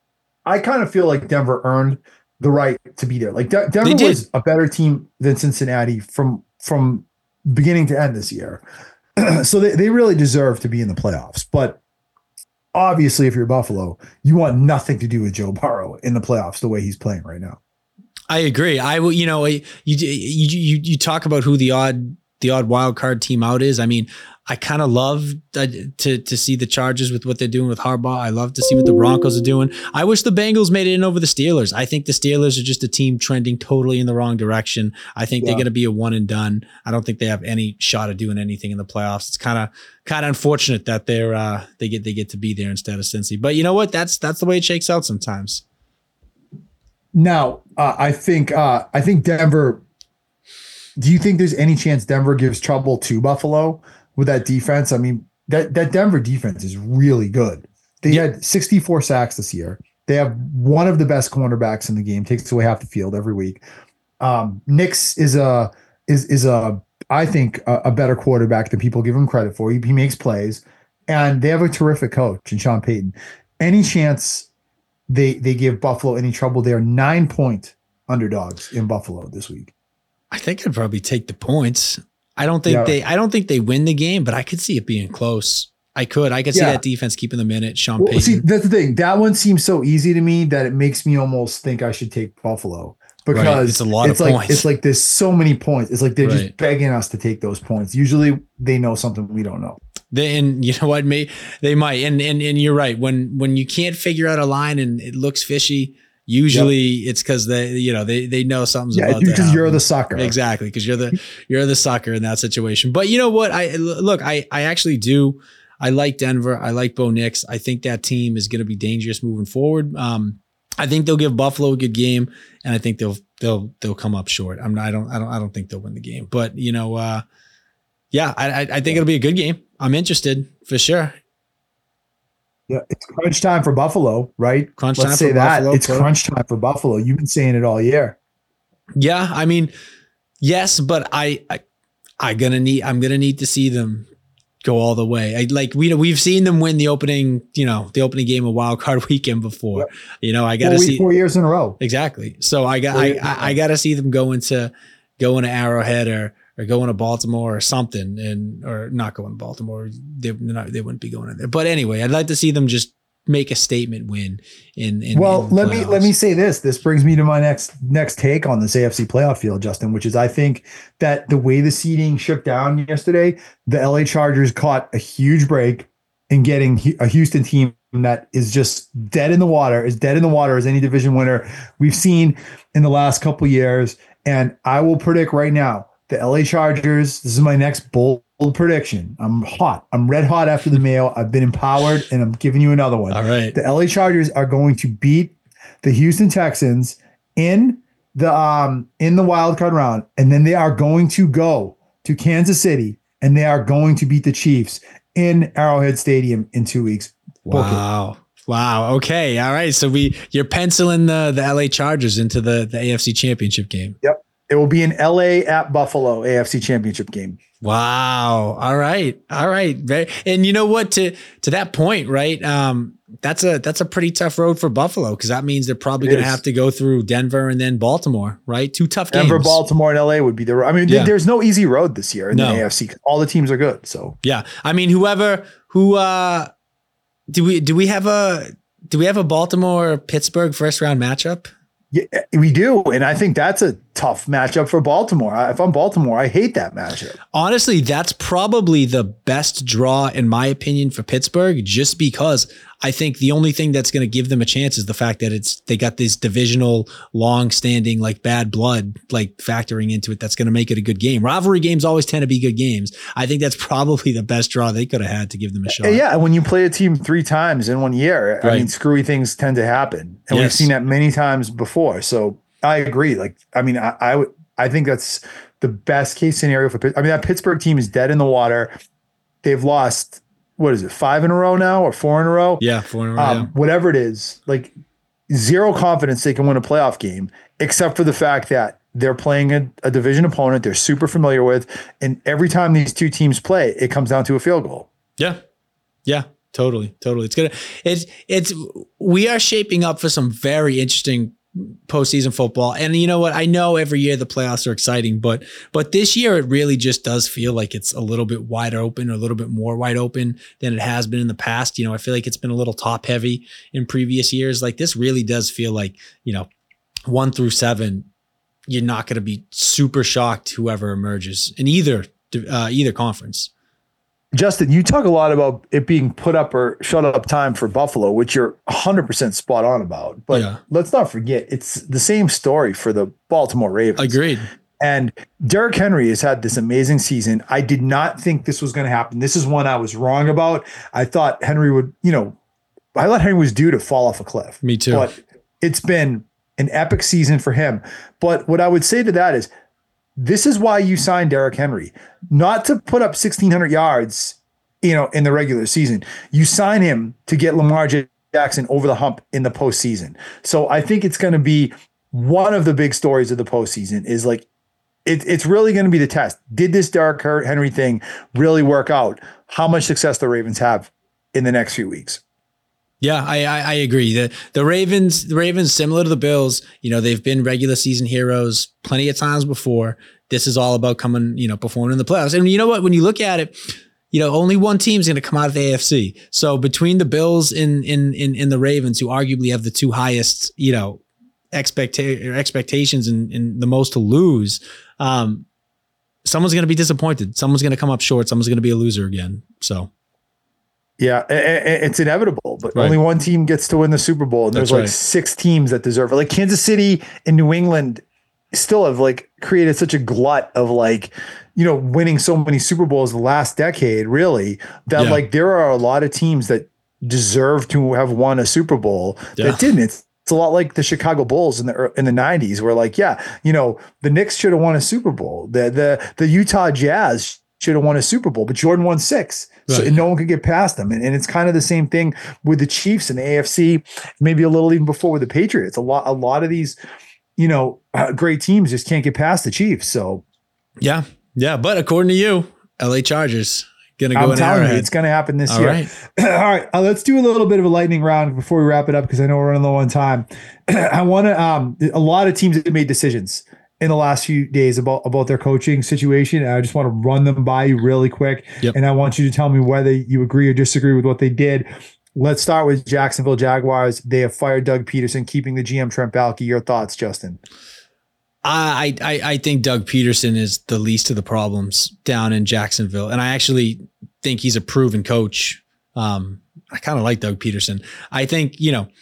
I kind of feel like Denver earned the right to be there. Like De- Denver was a better team than Cincinnati from from beginning to end this year. So they, they really deserve to be in the playoffs. But obviously, if you're Buffalo, you want nothing to do with Joe Burrow in the playoffs the way he's playing right now. I agree. I will, you know, you, you, you, you talk about who the odd, the odd wild card team out is. I mean, I kind of love uh, to, to see the Chargers with what they're doing with Harbaugh. I love to see what the Broncos are doing. I wish the Bengals made it in over the Steelers. I think the Steelers are just a team trending totally in the wrong direction. I think yeah. they're going to be a one and done. I don't think they have any shot of doing anything in the playoffs. It's kind of, kind of unfortunate that they're, uh, they get, they get to be there instead of Cincy, but you know what? That's, that's the way it shakes out sometimes. Now, uh, I think uh, I think Denver. Do you think there's any chance Denver gives trouble to Buffalo with that defense? I mean, that that Denver defense is really good. They yeah. had sixty-four sacks this year. They have one of the best cornerbacks in the game. Takes away half the field every week. Um, Nix is a is is a I think a, a better quarterback than people give him credit for. He, he makes plays, and they have a terrific coach in Sean Payton. Any chance They they give Buffalo any trouble? They are nine point underdogs in Buffalo this week. I think I'd probably take the points. I don't think yeah. they I don't think they win the game, but I could see it being close. I could. I could see yeah. that defense keeping them in it. Sean well, Payton. See, that's the thing. That one seems so easy to me that it makes me almost think I should take Buffalo because right. it's a lot it's of like, points. It's like there's so many points. It's like they're right. just begging us to take those points. Usually they know something we don't know. They, and you know what, may they might, and and and you're right. When when you can't figure out a line and it looks fishy, usually yep. it's because they, you know, they they know something's yeah, about to because you're the sucker. Exactly, because you're the you're the sucker in that situation. But you know what, I look, I I actually do. I like Denver. I like Bo Nix. I think that team is going to be dangerous moving forward. Um, I think they'll give Buffalo a good game, and I think they'll they'll they'll come up short. I'm not, I don't I don't I don't think they'll win the game, but you know, uh, yeah, I I think it'll be a good game. I'm interested for sure. Yeah, it's crunch time for Buffalo, right? Crunch Let's time say for that. Buffalo. It's crunch time for Buffalo. You've been saying it all year. Yeah, I mean, yes, but I, I, I gonna need. I'm gonna need to see them go all the way. I like we we've seen them win the opening, you know, the opening game of Wild Card Weekend before. Yep. You know, I got to see four years in a row. Exactly. So I got I, I, I got to see them go into go into Arrowhead or or go into Baltimore or something, and or not going to Baltimore. They not, they wouldn't be going in there. But anyway, I'd like to see them just make a statement win in, in well, in let me let me say this. This brings me to my next next take on this A F C playoff field, Justin, which is I think that the way the seeding shook down yesterday, the L A Chargers caught a huge break in getting a Houston team that is just dead in the water, as dead in the water as any division winner we've seen in the last couple of years. And I will predict right now, the L A Chargers, this is my next bold prediction. I'm hot. I'm red hot after the mail. I've been empowered, and I'm giving you another one. All right. The L A Chargers are going to beat the Houston Texans in the um in the wild card round, and then they are going to go to Kansas City, and they are going to beat the Chiefs in Arrowhead Stadium in two weeks. Book wow. It. Wow. Okay. All right. So we you're penciling the the L A Chargers into the the A F C Championship game. Yep. It will be an L A at Buffalo A F C Championship game. Wow. All right. All right. Very, and you know what, to, to that point, right. Um, that's a, that's a pretty tough road for Buffalo. Cause that means they're probably going to have to go through Denver and then Baltimore, right? Two tough games. Denver, Baltimore, and L A would be the, I mean, yeah. there's no easy road this year in no. the A F C. All the teams are good. So yeah. I mean, whoever, who, uh, do we, do we have a, do we have a Baltimore Pittsburgh first round matchup? Yeah, we do. And I think that's a tough matchup for Baltimore. If I'm Baltimore, I hate that matchup. Honestly, that's probably the best draw, in my opinion, for Pittsburgh, just because I think the only thing that's going to give them a chance is the fact that it's they got this divisional, long-standing, like bad blood, like factoring into it. That's going to make it a good game. Rivalry games always tend to be good games. I think that's probably the best draw they could have had to give them a shot. Yeah, when you play a team three times in one year, right. I mean, screwy things tend to happen, and yes. we've seen that many times before. So I agree. Like, I mean, I I, w- I think that's the best case scenario for Pittsburgh. I mean, that Pittsburgh team is dead in the water. They've lost. What is it? Five in a row now or four in a row? Yeah, four in a row. Um, yeah. Whatever it is, like zero confidence they can win a playoff game, except for the fact that they're playing a, a division opponent they're super familiar with. And every time these two teams play, it comes down to a field goal. Yeah. Yeah, totally. Totally. It's gonna, it's, it's, we are shaping up for some very interesting postseason football. And you know what? I know every year the playoffs are exciting, but but this year it really just does feel like it's a little bit wide open, or a little bit more wide open than it has been in the past. You know, I feel like it's been a little top heavy in previous years. Like this really does feel like, you know, one through seven, you're not going to be super shocked whoever emerges in either uh, either conference. Justin, you talk a lot about it being put up or shut up time for Buffalo, which you're one hundred percent spot on about. But yeah. let's not forget, it's the same story for the Baltimore Ravens. Agreed. And Derrick Henry has had this amazing season. I did not think this was going to happen. This is one I was wrong about. I thought Henry would, you know, I thought Henry was due to fall off a cliff. Me too. But it's been an epic season for him. But what I would say to that is, this is why you signed Derrick Henry, not to put up sixteen hundred yards, you know, in the regular season. You sign him to get Lamar Jackson over the hump in the postseason. So I think it's going to be one of the big stories of the postseason is like, it, it's really going to be the test. Did this Derrick Henry thing really work out? How much success the Ravens have in the next few weeks? Yeah, I, I I agree. The the Ravens, the Ravens, similar to the Bills, you know, they've been regular season heroes plenty of times before. This is all about coming, you know, performing in the playoffs. And you know what? When you look at it, you know, only one team's going to come out of the A F C. So between the Bills and in in in the Ravens, who arguably have the two highest, you know, expecta- expectations and, and the most to lose, um, someone's going to be disappointed. Someone's going to come up short. Someone's going to be a loser again. So. Yeah, it's inevitable, but right. only one team gets to win the Super Bowl, and That's there's like right. six teams that deserve it. Like Kansas City and New England still have like created such a glut of like, you know, winning so many Super Bowls the last decade, really, that yeah. like there are a lot of teams that deserve to have won a Super Bowl yeah. that didn't. It's, it's a lot like the Chicago Bulls in the in the nineties, where like, yeah, you know, the Knicks should have won a Super Bowl. The the the Utah Jazz should have won a Super Bowl, but Jordan won six. Right. So no one could get past them. And, and it's kind of the same thing with the Chiefs and the A F C, maybe a little even before with the Patriots. A lot, a lot of these, you know, uh, great teams just can't get past the Chiefs. So yeah, yeah. But according to you, L A Chargers gonna go I'm in telling Arrowhead. you, it's gonna happen this All year. Right. All right, uh, let's do a little bit of a lightning round before we wrap it up because I know we're running low on time. I want to. Um, a lot of teams have made decisions in the last few days about, about their coaching situation. And I just want to run them by you really quick. Yep. And I want you to tell me whether you agree or disagree with what they did. let's start with Jacksonville Jaguars. They have fired Doug Peterson, keeping the G M Trent Baalke. Your thoughts, Justin? I, I I think Doug Peterson is the least of the problems down in Jacksonville, and I actually think he's a proven coach. Um, I kind of like Doug Peterson. I think, you know,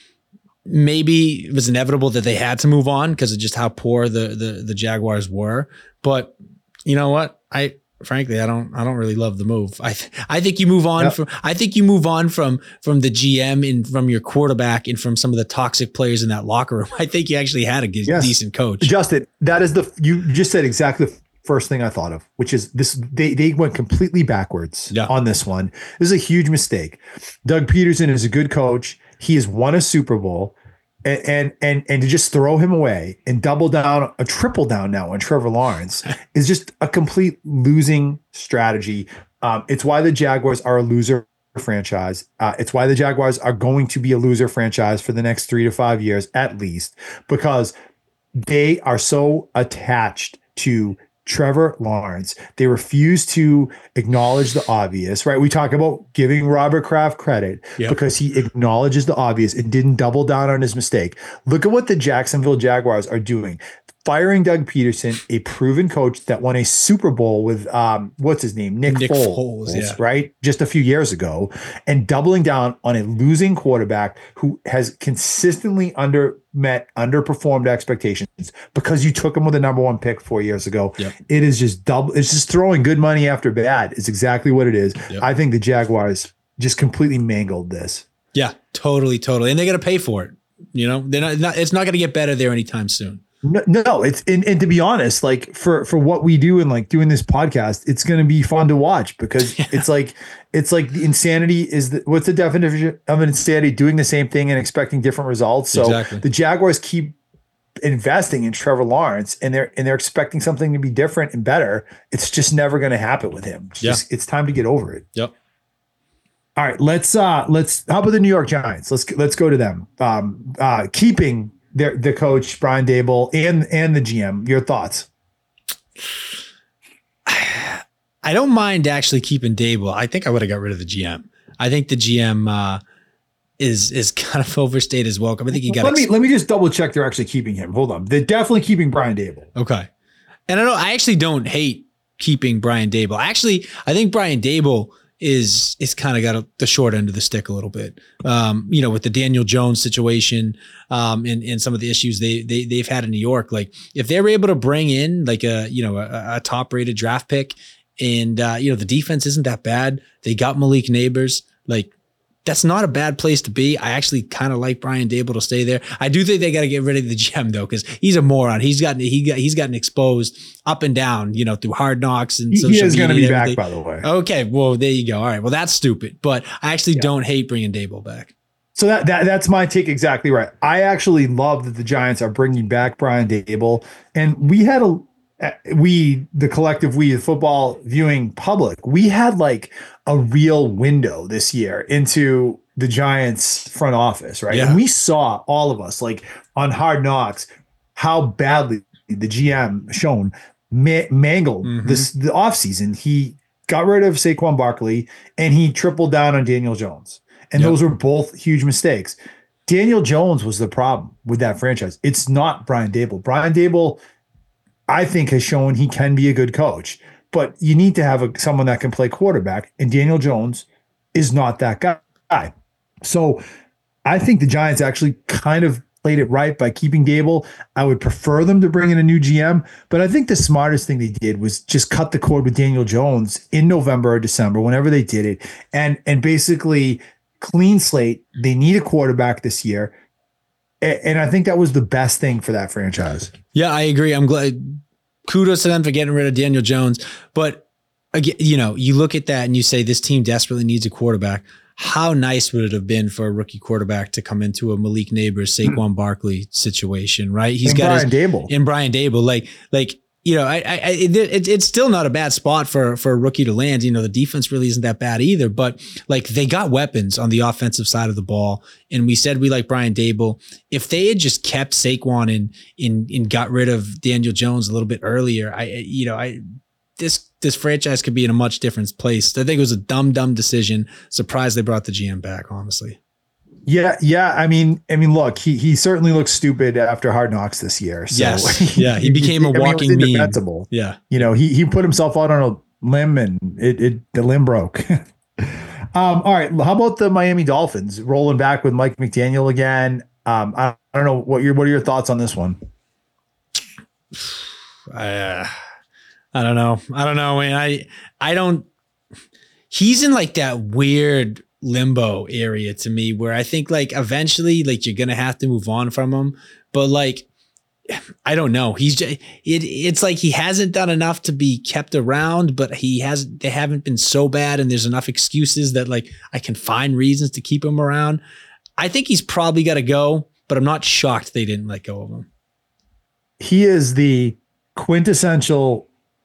maybe it was inevitable that they had to move on because of just how poor the the the Jaguars were. But you know what? I frankly I don't I don't really love the move. I th- I think you move on yep. from I think you move on from from the G M and from your quarterback and from some of the toxic players in that locker room. I think you actually had a good, yes. decent coach. Justin, that is the you just said exactly the first thing I thought of, which is this they they went completely backwards yeah. on this one. This is a huge mistake. Doug Peterson is a good coach. He has won a Super Bowl. And, and and and to just throw him away and double down, a triple down now on Trevor Lawrence is just a complete losing strategy. Um, it's why the Jaguars are a loser franchise. Uh, it's why the Jaguars are going to be a loser franchise for the next three to five years at least, because they are so attached to Trevor Lawrence. They refuse to acknowledge the obvious, right? We talk about giving Robert Kraft credit yep. because he acknowledges the obvious and didn't double down on his mistake. Look at what the Jacksonville Jaguars are doing. Firing Doug Peterson, a proven coach that won a Super Bowl with, um, what's his name? Nick, Nick Foles, Foles yeah. right? Just a few years ago, and doubling down on a losing quarterback who has consistently under met, underperformed expectations because you took him with a number one pick four years ago. Yep. It is just double. It's just throwing good money after bad. It's exactly what it is. Yep. I think the Jaguars just completely mangled this. Yeah, totally, totally. And they're going to pay for it. You know, they're not, not it's not going to get better there anytime soon. No, no, it's and, and to be honest, like for for what we do and like doing this podcast, it's going to be fun to watch because yeah. it's like it's like the insanity is the, what's the definition of an insanity? Doing the same thing and expecting different results. So exactly. the Jaguars keep investing in Trevor Lawrence and they're and they're expecting something to be different and better. It's just never going to happen with him. It's, yeah. just, it's time to get over it. Yep. All right, let's uh let's how about the New York Giants? Let's let's go to them. Um, uh, keeping their the coach Brian Daboll and and the G M. Your thoughts? I don't mind actually keeping Daboll. I think I would have got rid of the G M. I think the G M uh, is is kind of overstayed his welcome. I think he got. Let me ex- let me just double check. They're actually keeping him. Hold on, they're definitely keeping Brian Daboll. Okay, and I don't. I actually don't hate keeping Brian Daboll. Actually, I think Brian Daboll is is kind of got a, the short end of the stick a little bit. Um, you know, with the Daniel Jones situation um, and and some of the issues they they they've had in New York. Like if they were able to bring in like a you know a, a top rated draft pick. And, uh, you know, the defense isn't that bad. They got Malik Neighbors. Like, that's not a bad place to be. I actually kind of like Brian Daboll to stay there. I do think they got to get rid of the G M, though, because he's a moron. He's gotten he got he's gotten exposed up and down, you know, through Hard Knocks and social media. He is going to be back, by the way. Okay, well, there you go. All right, well, that's stupid. But I actually yeah. don't hate bringing Daboll back. So that, that that's my take exactly right. I actually love that the Giants are bringing back Brian Daboll. And we had a we, the collective, we, the football viewing public, we had like a real window this year into the Giants front office, right? Yeah. And we saw all of us like on Hard Knocks, how badly the G M Schoen ma- mangled mm-hmm. this the offseason. He got rid of Saquon Barkley and he tripled down on Daniel Jones. And yep. those were both huge mistakes. Daniel Jones was the problem with that franchise. It's not Brian Daboll. Brian Daboll, I think, has shown he can be a good coach, but you need to have a, someone that can play quarterback, and Daniel Jones is not that guy. So I think the Giants actually kind of played it right by keeping Daboll. I would prefer them to bring in a new G M, but I think the smartest thing they did was just cut the cord with Daniel Jones in November or December, whenever they did it, and and basically clean slate. They need a quarterback this year. And I think that was the best thing for that franchise. Yeah, I agree. I'm glad. Kudos to them for getting rid of Daniel Jones. But again, you know, you look at that and you say this team desperately needs a quarterback. How nice would it have been for a rookie quarterback to come into a Malik Neighbors, Saquon mm-hmm. Barkley situation, right? He's and got Brian his, Daboll. And Brian Daboll, like, like. You know, I, I, it, it, it's still not a bad spot for, for a rookie to land. You know, the defense really isn't that bad either, but like they got weapons on the offensive side of the ball. And we said we like Brian Daboll. If they had just kept Saquon and, and, and got rid of Daniel Jones a little bit earlier, I, you know, I, this this franchise could be in a much different place. I think it was a dumb, dumb decision. Surprised they brought the G M back, honestly. Yeah, yeah. I mean, I mean, look, he he certainly looks stupid after Hard Knocks this year. So yes, yeah, he became a I mean, walking meme. Yeah, you know, he he put himself out on a limb, and it, it the limb broke. um, all right, how about the Miami Dolphins rolling back with Mike McDaniel again? Um, I, I don't know what your what are your thoughts on this one? I uh, I don't know. I don't know. I mean, I I don't. He's in like that weird limbo area to me where I think like eventually like you're gonna have to move on from him, but like I don't know. He's just, it. It's like he hasn't done enough to be kept around, but he has. They haven't been so bad, and there's enough excuses that like I can find reasons to keep him around. I think he's probably got to go, but I'm not shocked they didn't let go of him. He is the quintessential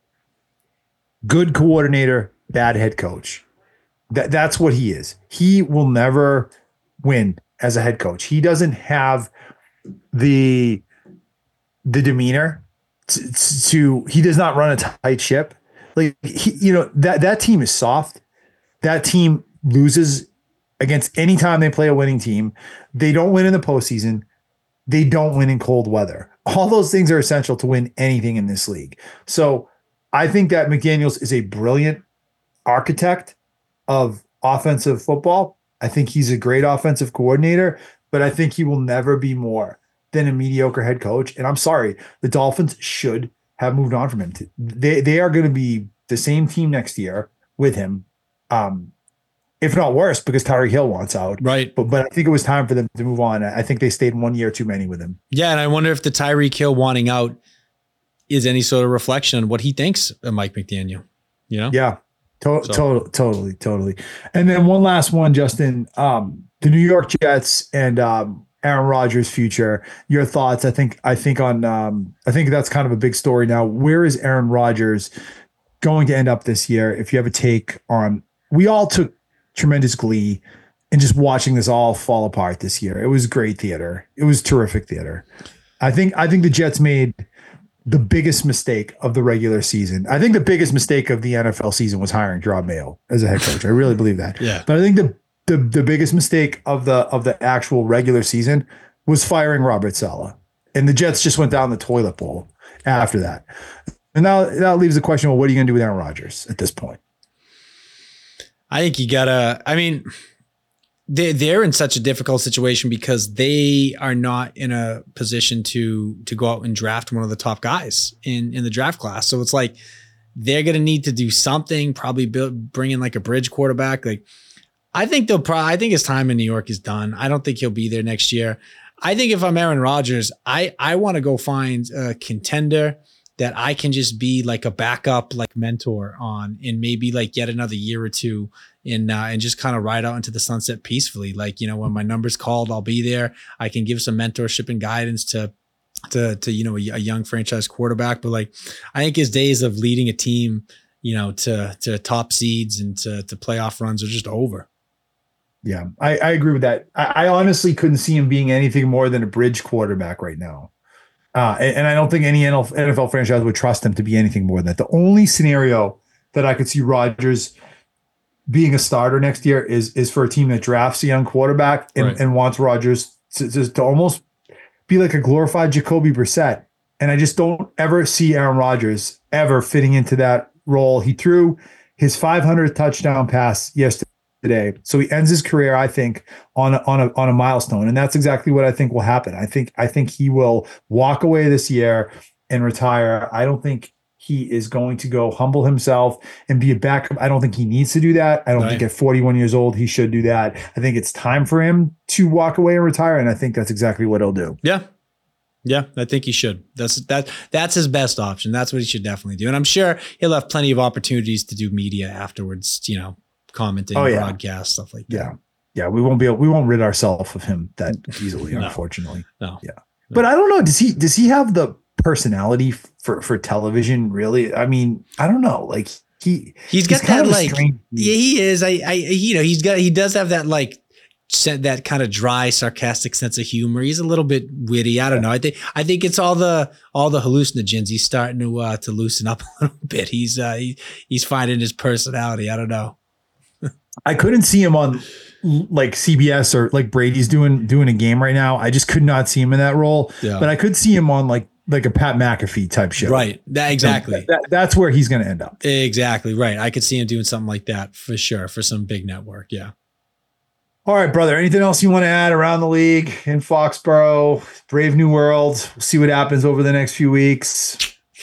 good coordinator, bad head coach. That that's what he is. He will never win as a head coach. He doesn't have the the demeanor to, to he does not run a tight ship. Like he, you know, that that team is soft. That team loses against any time they play a winning team. They don't win in the postseason. They don't win in cold weather. All those things are essential to win anything in this league. So I think that McDaniels is a brilliant architect of offensive football. I think he's a great offensive coordinator, but I think he will never be more than a mediocre head coach. And I'm sorry, the Dolphins should have moved on from him. They they are going to be the same team next year with him, um, if not worse, because Tyreek Hill wants out. Right. But but I think it was time for them to move on. I think they stayed one year too many with him. Yeah, and I wonder if the Tyreek Hill wanting out is any sort of reflection on what he thinks of Mike McDaniel. You know? Yeah. To- so. Totally, totally, totally. And then one last one, Justin. Um, the New York Jets and um, Aaron Rodgers' future. Your thoughts? I think. I think on. Um, I think that's kind of a big story now. Where is Aaron Rodgers going to end up this year? If you have a take on, we all took tremendous glee in just watching this all fall apart this year. It was great theater. It was terrific theater. I think. I think the Jets made the biggest mistake of the regular season. I think the biggest mistake of the N F L season was hiring Jerod Mayo as a head coach. I really believe that. Yeah. But I think the, the the biggest mistake of the of the actual regular season was firing Robert Saleh. And the Jets just went down the toilet bowl after that. And now that leaves the question, well, what are you going to do with Aaron Rodgers at this point? I think you gotta, I mean, they they're in such a difficult situation because they are not in a position to to go out and draft one of the top guys in in the draft class. So it's like they're going to need to do something, probably build, bring in like a bridge quarterback. Like I think they'll probably, I think his time in New York is done. I don't think he'll be there next year. I think if I'm Aaron Rodgers, I I want to go find a contender that I can just be like a backup, like mentor on, and maybe like get another year or two in, uh, and just kind of ride out into the sunset peacefully. Like, you know, when my number's called, I'll be there. I can give some mentorship and guidance to, to, to, you know, a, a young franchise quarterback. But like, I think his days of leading a team, you know, to, to top seeds and to, to playoff runs are just over. Yeah, I, I agree with that. I, I honestly couldn't see him being anything more than a bridge quarterback right now. Uh, and, and I don't think any N F L franchise would trust him to be anything more than that. The only scenario that I could see Rodgers being a starter next year is is for a team that drafts a young quarterback and, right. and wants Rodgers to, to, to almost be like a glorified Jacoby Brissett. And I just don't ever see Aaron Rodgers ever fitting into that role. He threw his five hundredth touchdown pass yesterday. Today. So he ends his career, I think, on a, on a on a milestone, and that's exactly what I think will happen. I think I think he will walk away this year and retire. I don't think he is going to go humble himself and be a backup. I don't think he needs to do that. I don't right. think at forty-one years old he should do that. I think it's time for him to walk away and retire, and I think that's exactly what he'll do. Yeah. Yeah, I think he should. That's that. That's his best option. That's what he should definitely do. And I'm sure he'll have plenty of opportunities to do media afterwards, you know, commenting, oh, yeah. broadcast, stuff like that. Yeah. Yeah. We won't be able, we won't rid ourselves of him that easily, no. unfortunately. No. Yeah. No. But I don't know. Does he does he have the personality for, for television, really? I mean, I don't know. Like he he's got he's that like yeah, he is. I I you know, he's got he does have that like that kind of dry, sarcastic sense of humor. He's a little bit witty. I don't know. I think I think it's all the all the hallucinogens. He's starting to uh, to loosen up a little bit. He's uh, he, he's finding his personality. I don't know. I couldn't see him on like C B S or like Brady's doing doing a game right now. I just could not see him in that role. Yeah. But I could see him on like like a Pat McAfee type show. Right. That, exactly. That, that, that's where he's going to end up. Exactly. Right. I could see him doing something like that for sure for some big network. Yeah. All right, brother. Anything else you want to add around the league in Foxborough, Brave New World? We'll see what happens over the next few weeks.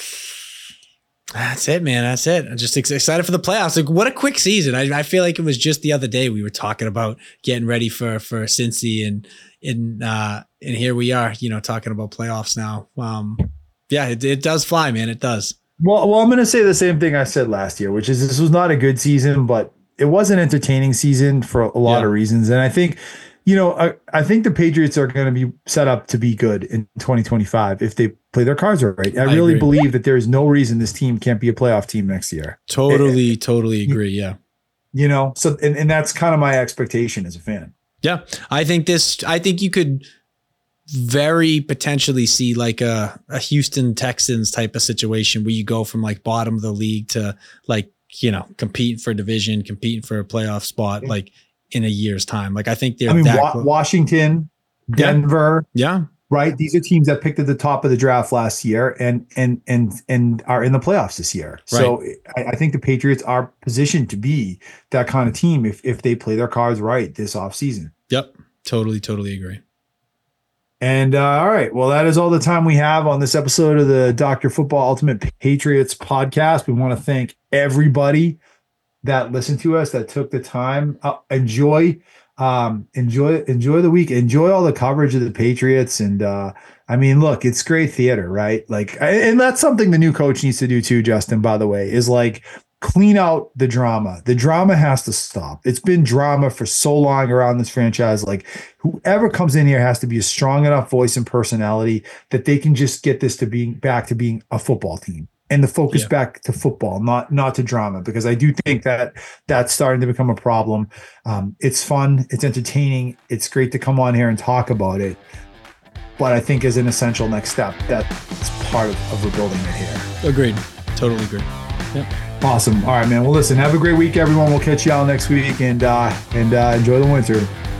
That's it, man. That's it. I'm just ex- excited for the playoffs. Like, what a quick season. I, I feel like it was just the other day we were talking about getting ready for for Cincy, and and uh, and here we are, you know, talking about playoffs now. Um, yeah, it, it does fly, man. It does. Well, well, I'm going to say the same thing I said last year, which is this was not a good season, but it was an entertaining season for a lot yeah. of reasons. And I think, you know, I, I think the Patriots are going to be set up to be good in twenty twenty-five if they play their cards right. I, I really agree. believe that there is no reason this team can't be a playoff team next year. Totally, it, totally agree. Yeah. You know, so, and, and that's kind of my expectation as a fan. Yeah. I think this, I think you could very potentially see like a, a Houston Texans type of situation where you go from like bottom of the league to like, you know, competing for division, competing for a playoff spot, like in a year's time. Like I think they're I mean, that Wa- Washington, Denver, yeah. yeah, right. These are teams that picked at the top of the draft last year and and and and are in the playoffs this year. Right. So I, I think the Patriots are positioned to be that kind of team if if they play their cards right this offseason. Yep, totally, totally agree. And uh, all right, well, that is all the time we have on this episode of the Doctor Football Ultimate Patriots podcast. We want to thank everybody that listened to us, that took the time. Uh, enjoy, um, enjoy, enjoy the week. Enjoy all the coverage of the Patriots. And uh, I mean, look, it's great theater, right? Like, and that's something the new coach needs to do too, Justin, by the way, is like clean out the drama. The drama has to stop. It's been drama for so long around this franchise. Like whoever comes in here has to be a strong enough voice and personality that they can just get this to being back to being a football team and the focus yeah. back to football, not, not to drama, because I do think that that's starting to become a problem. Um, it's fun. It's entertaining. It's great to come on here and talk about it. But I think as an essential next step, that's part of, of rebuilding it here. Agreed. Totally agree. Yep. Awesome. All right, man. Well, listen, have a great week, everyone. We'll catch you all next week and uh, and uh, enjoy the winter.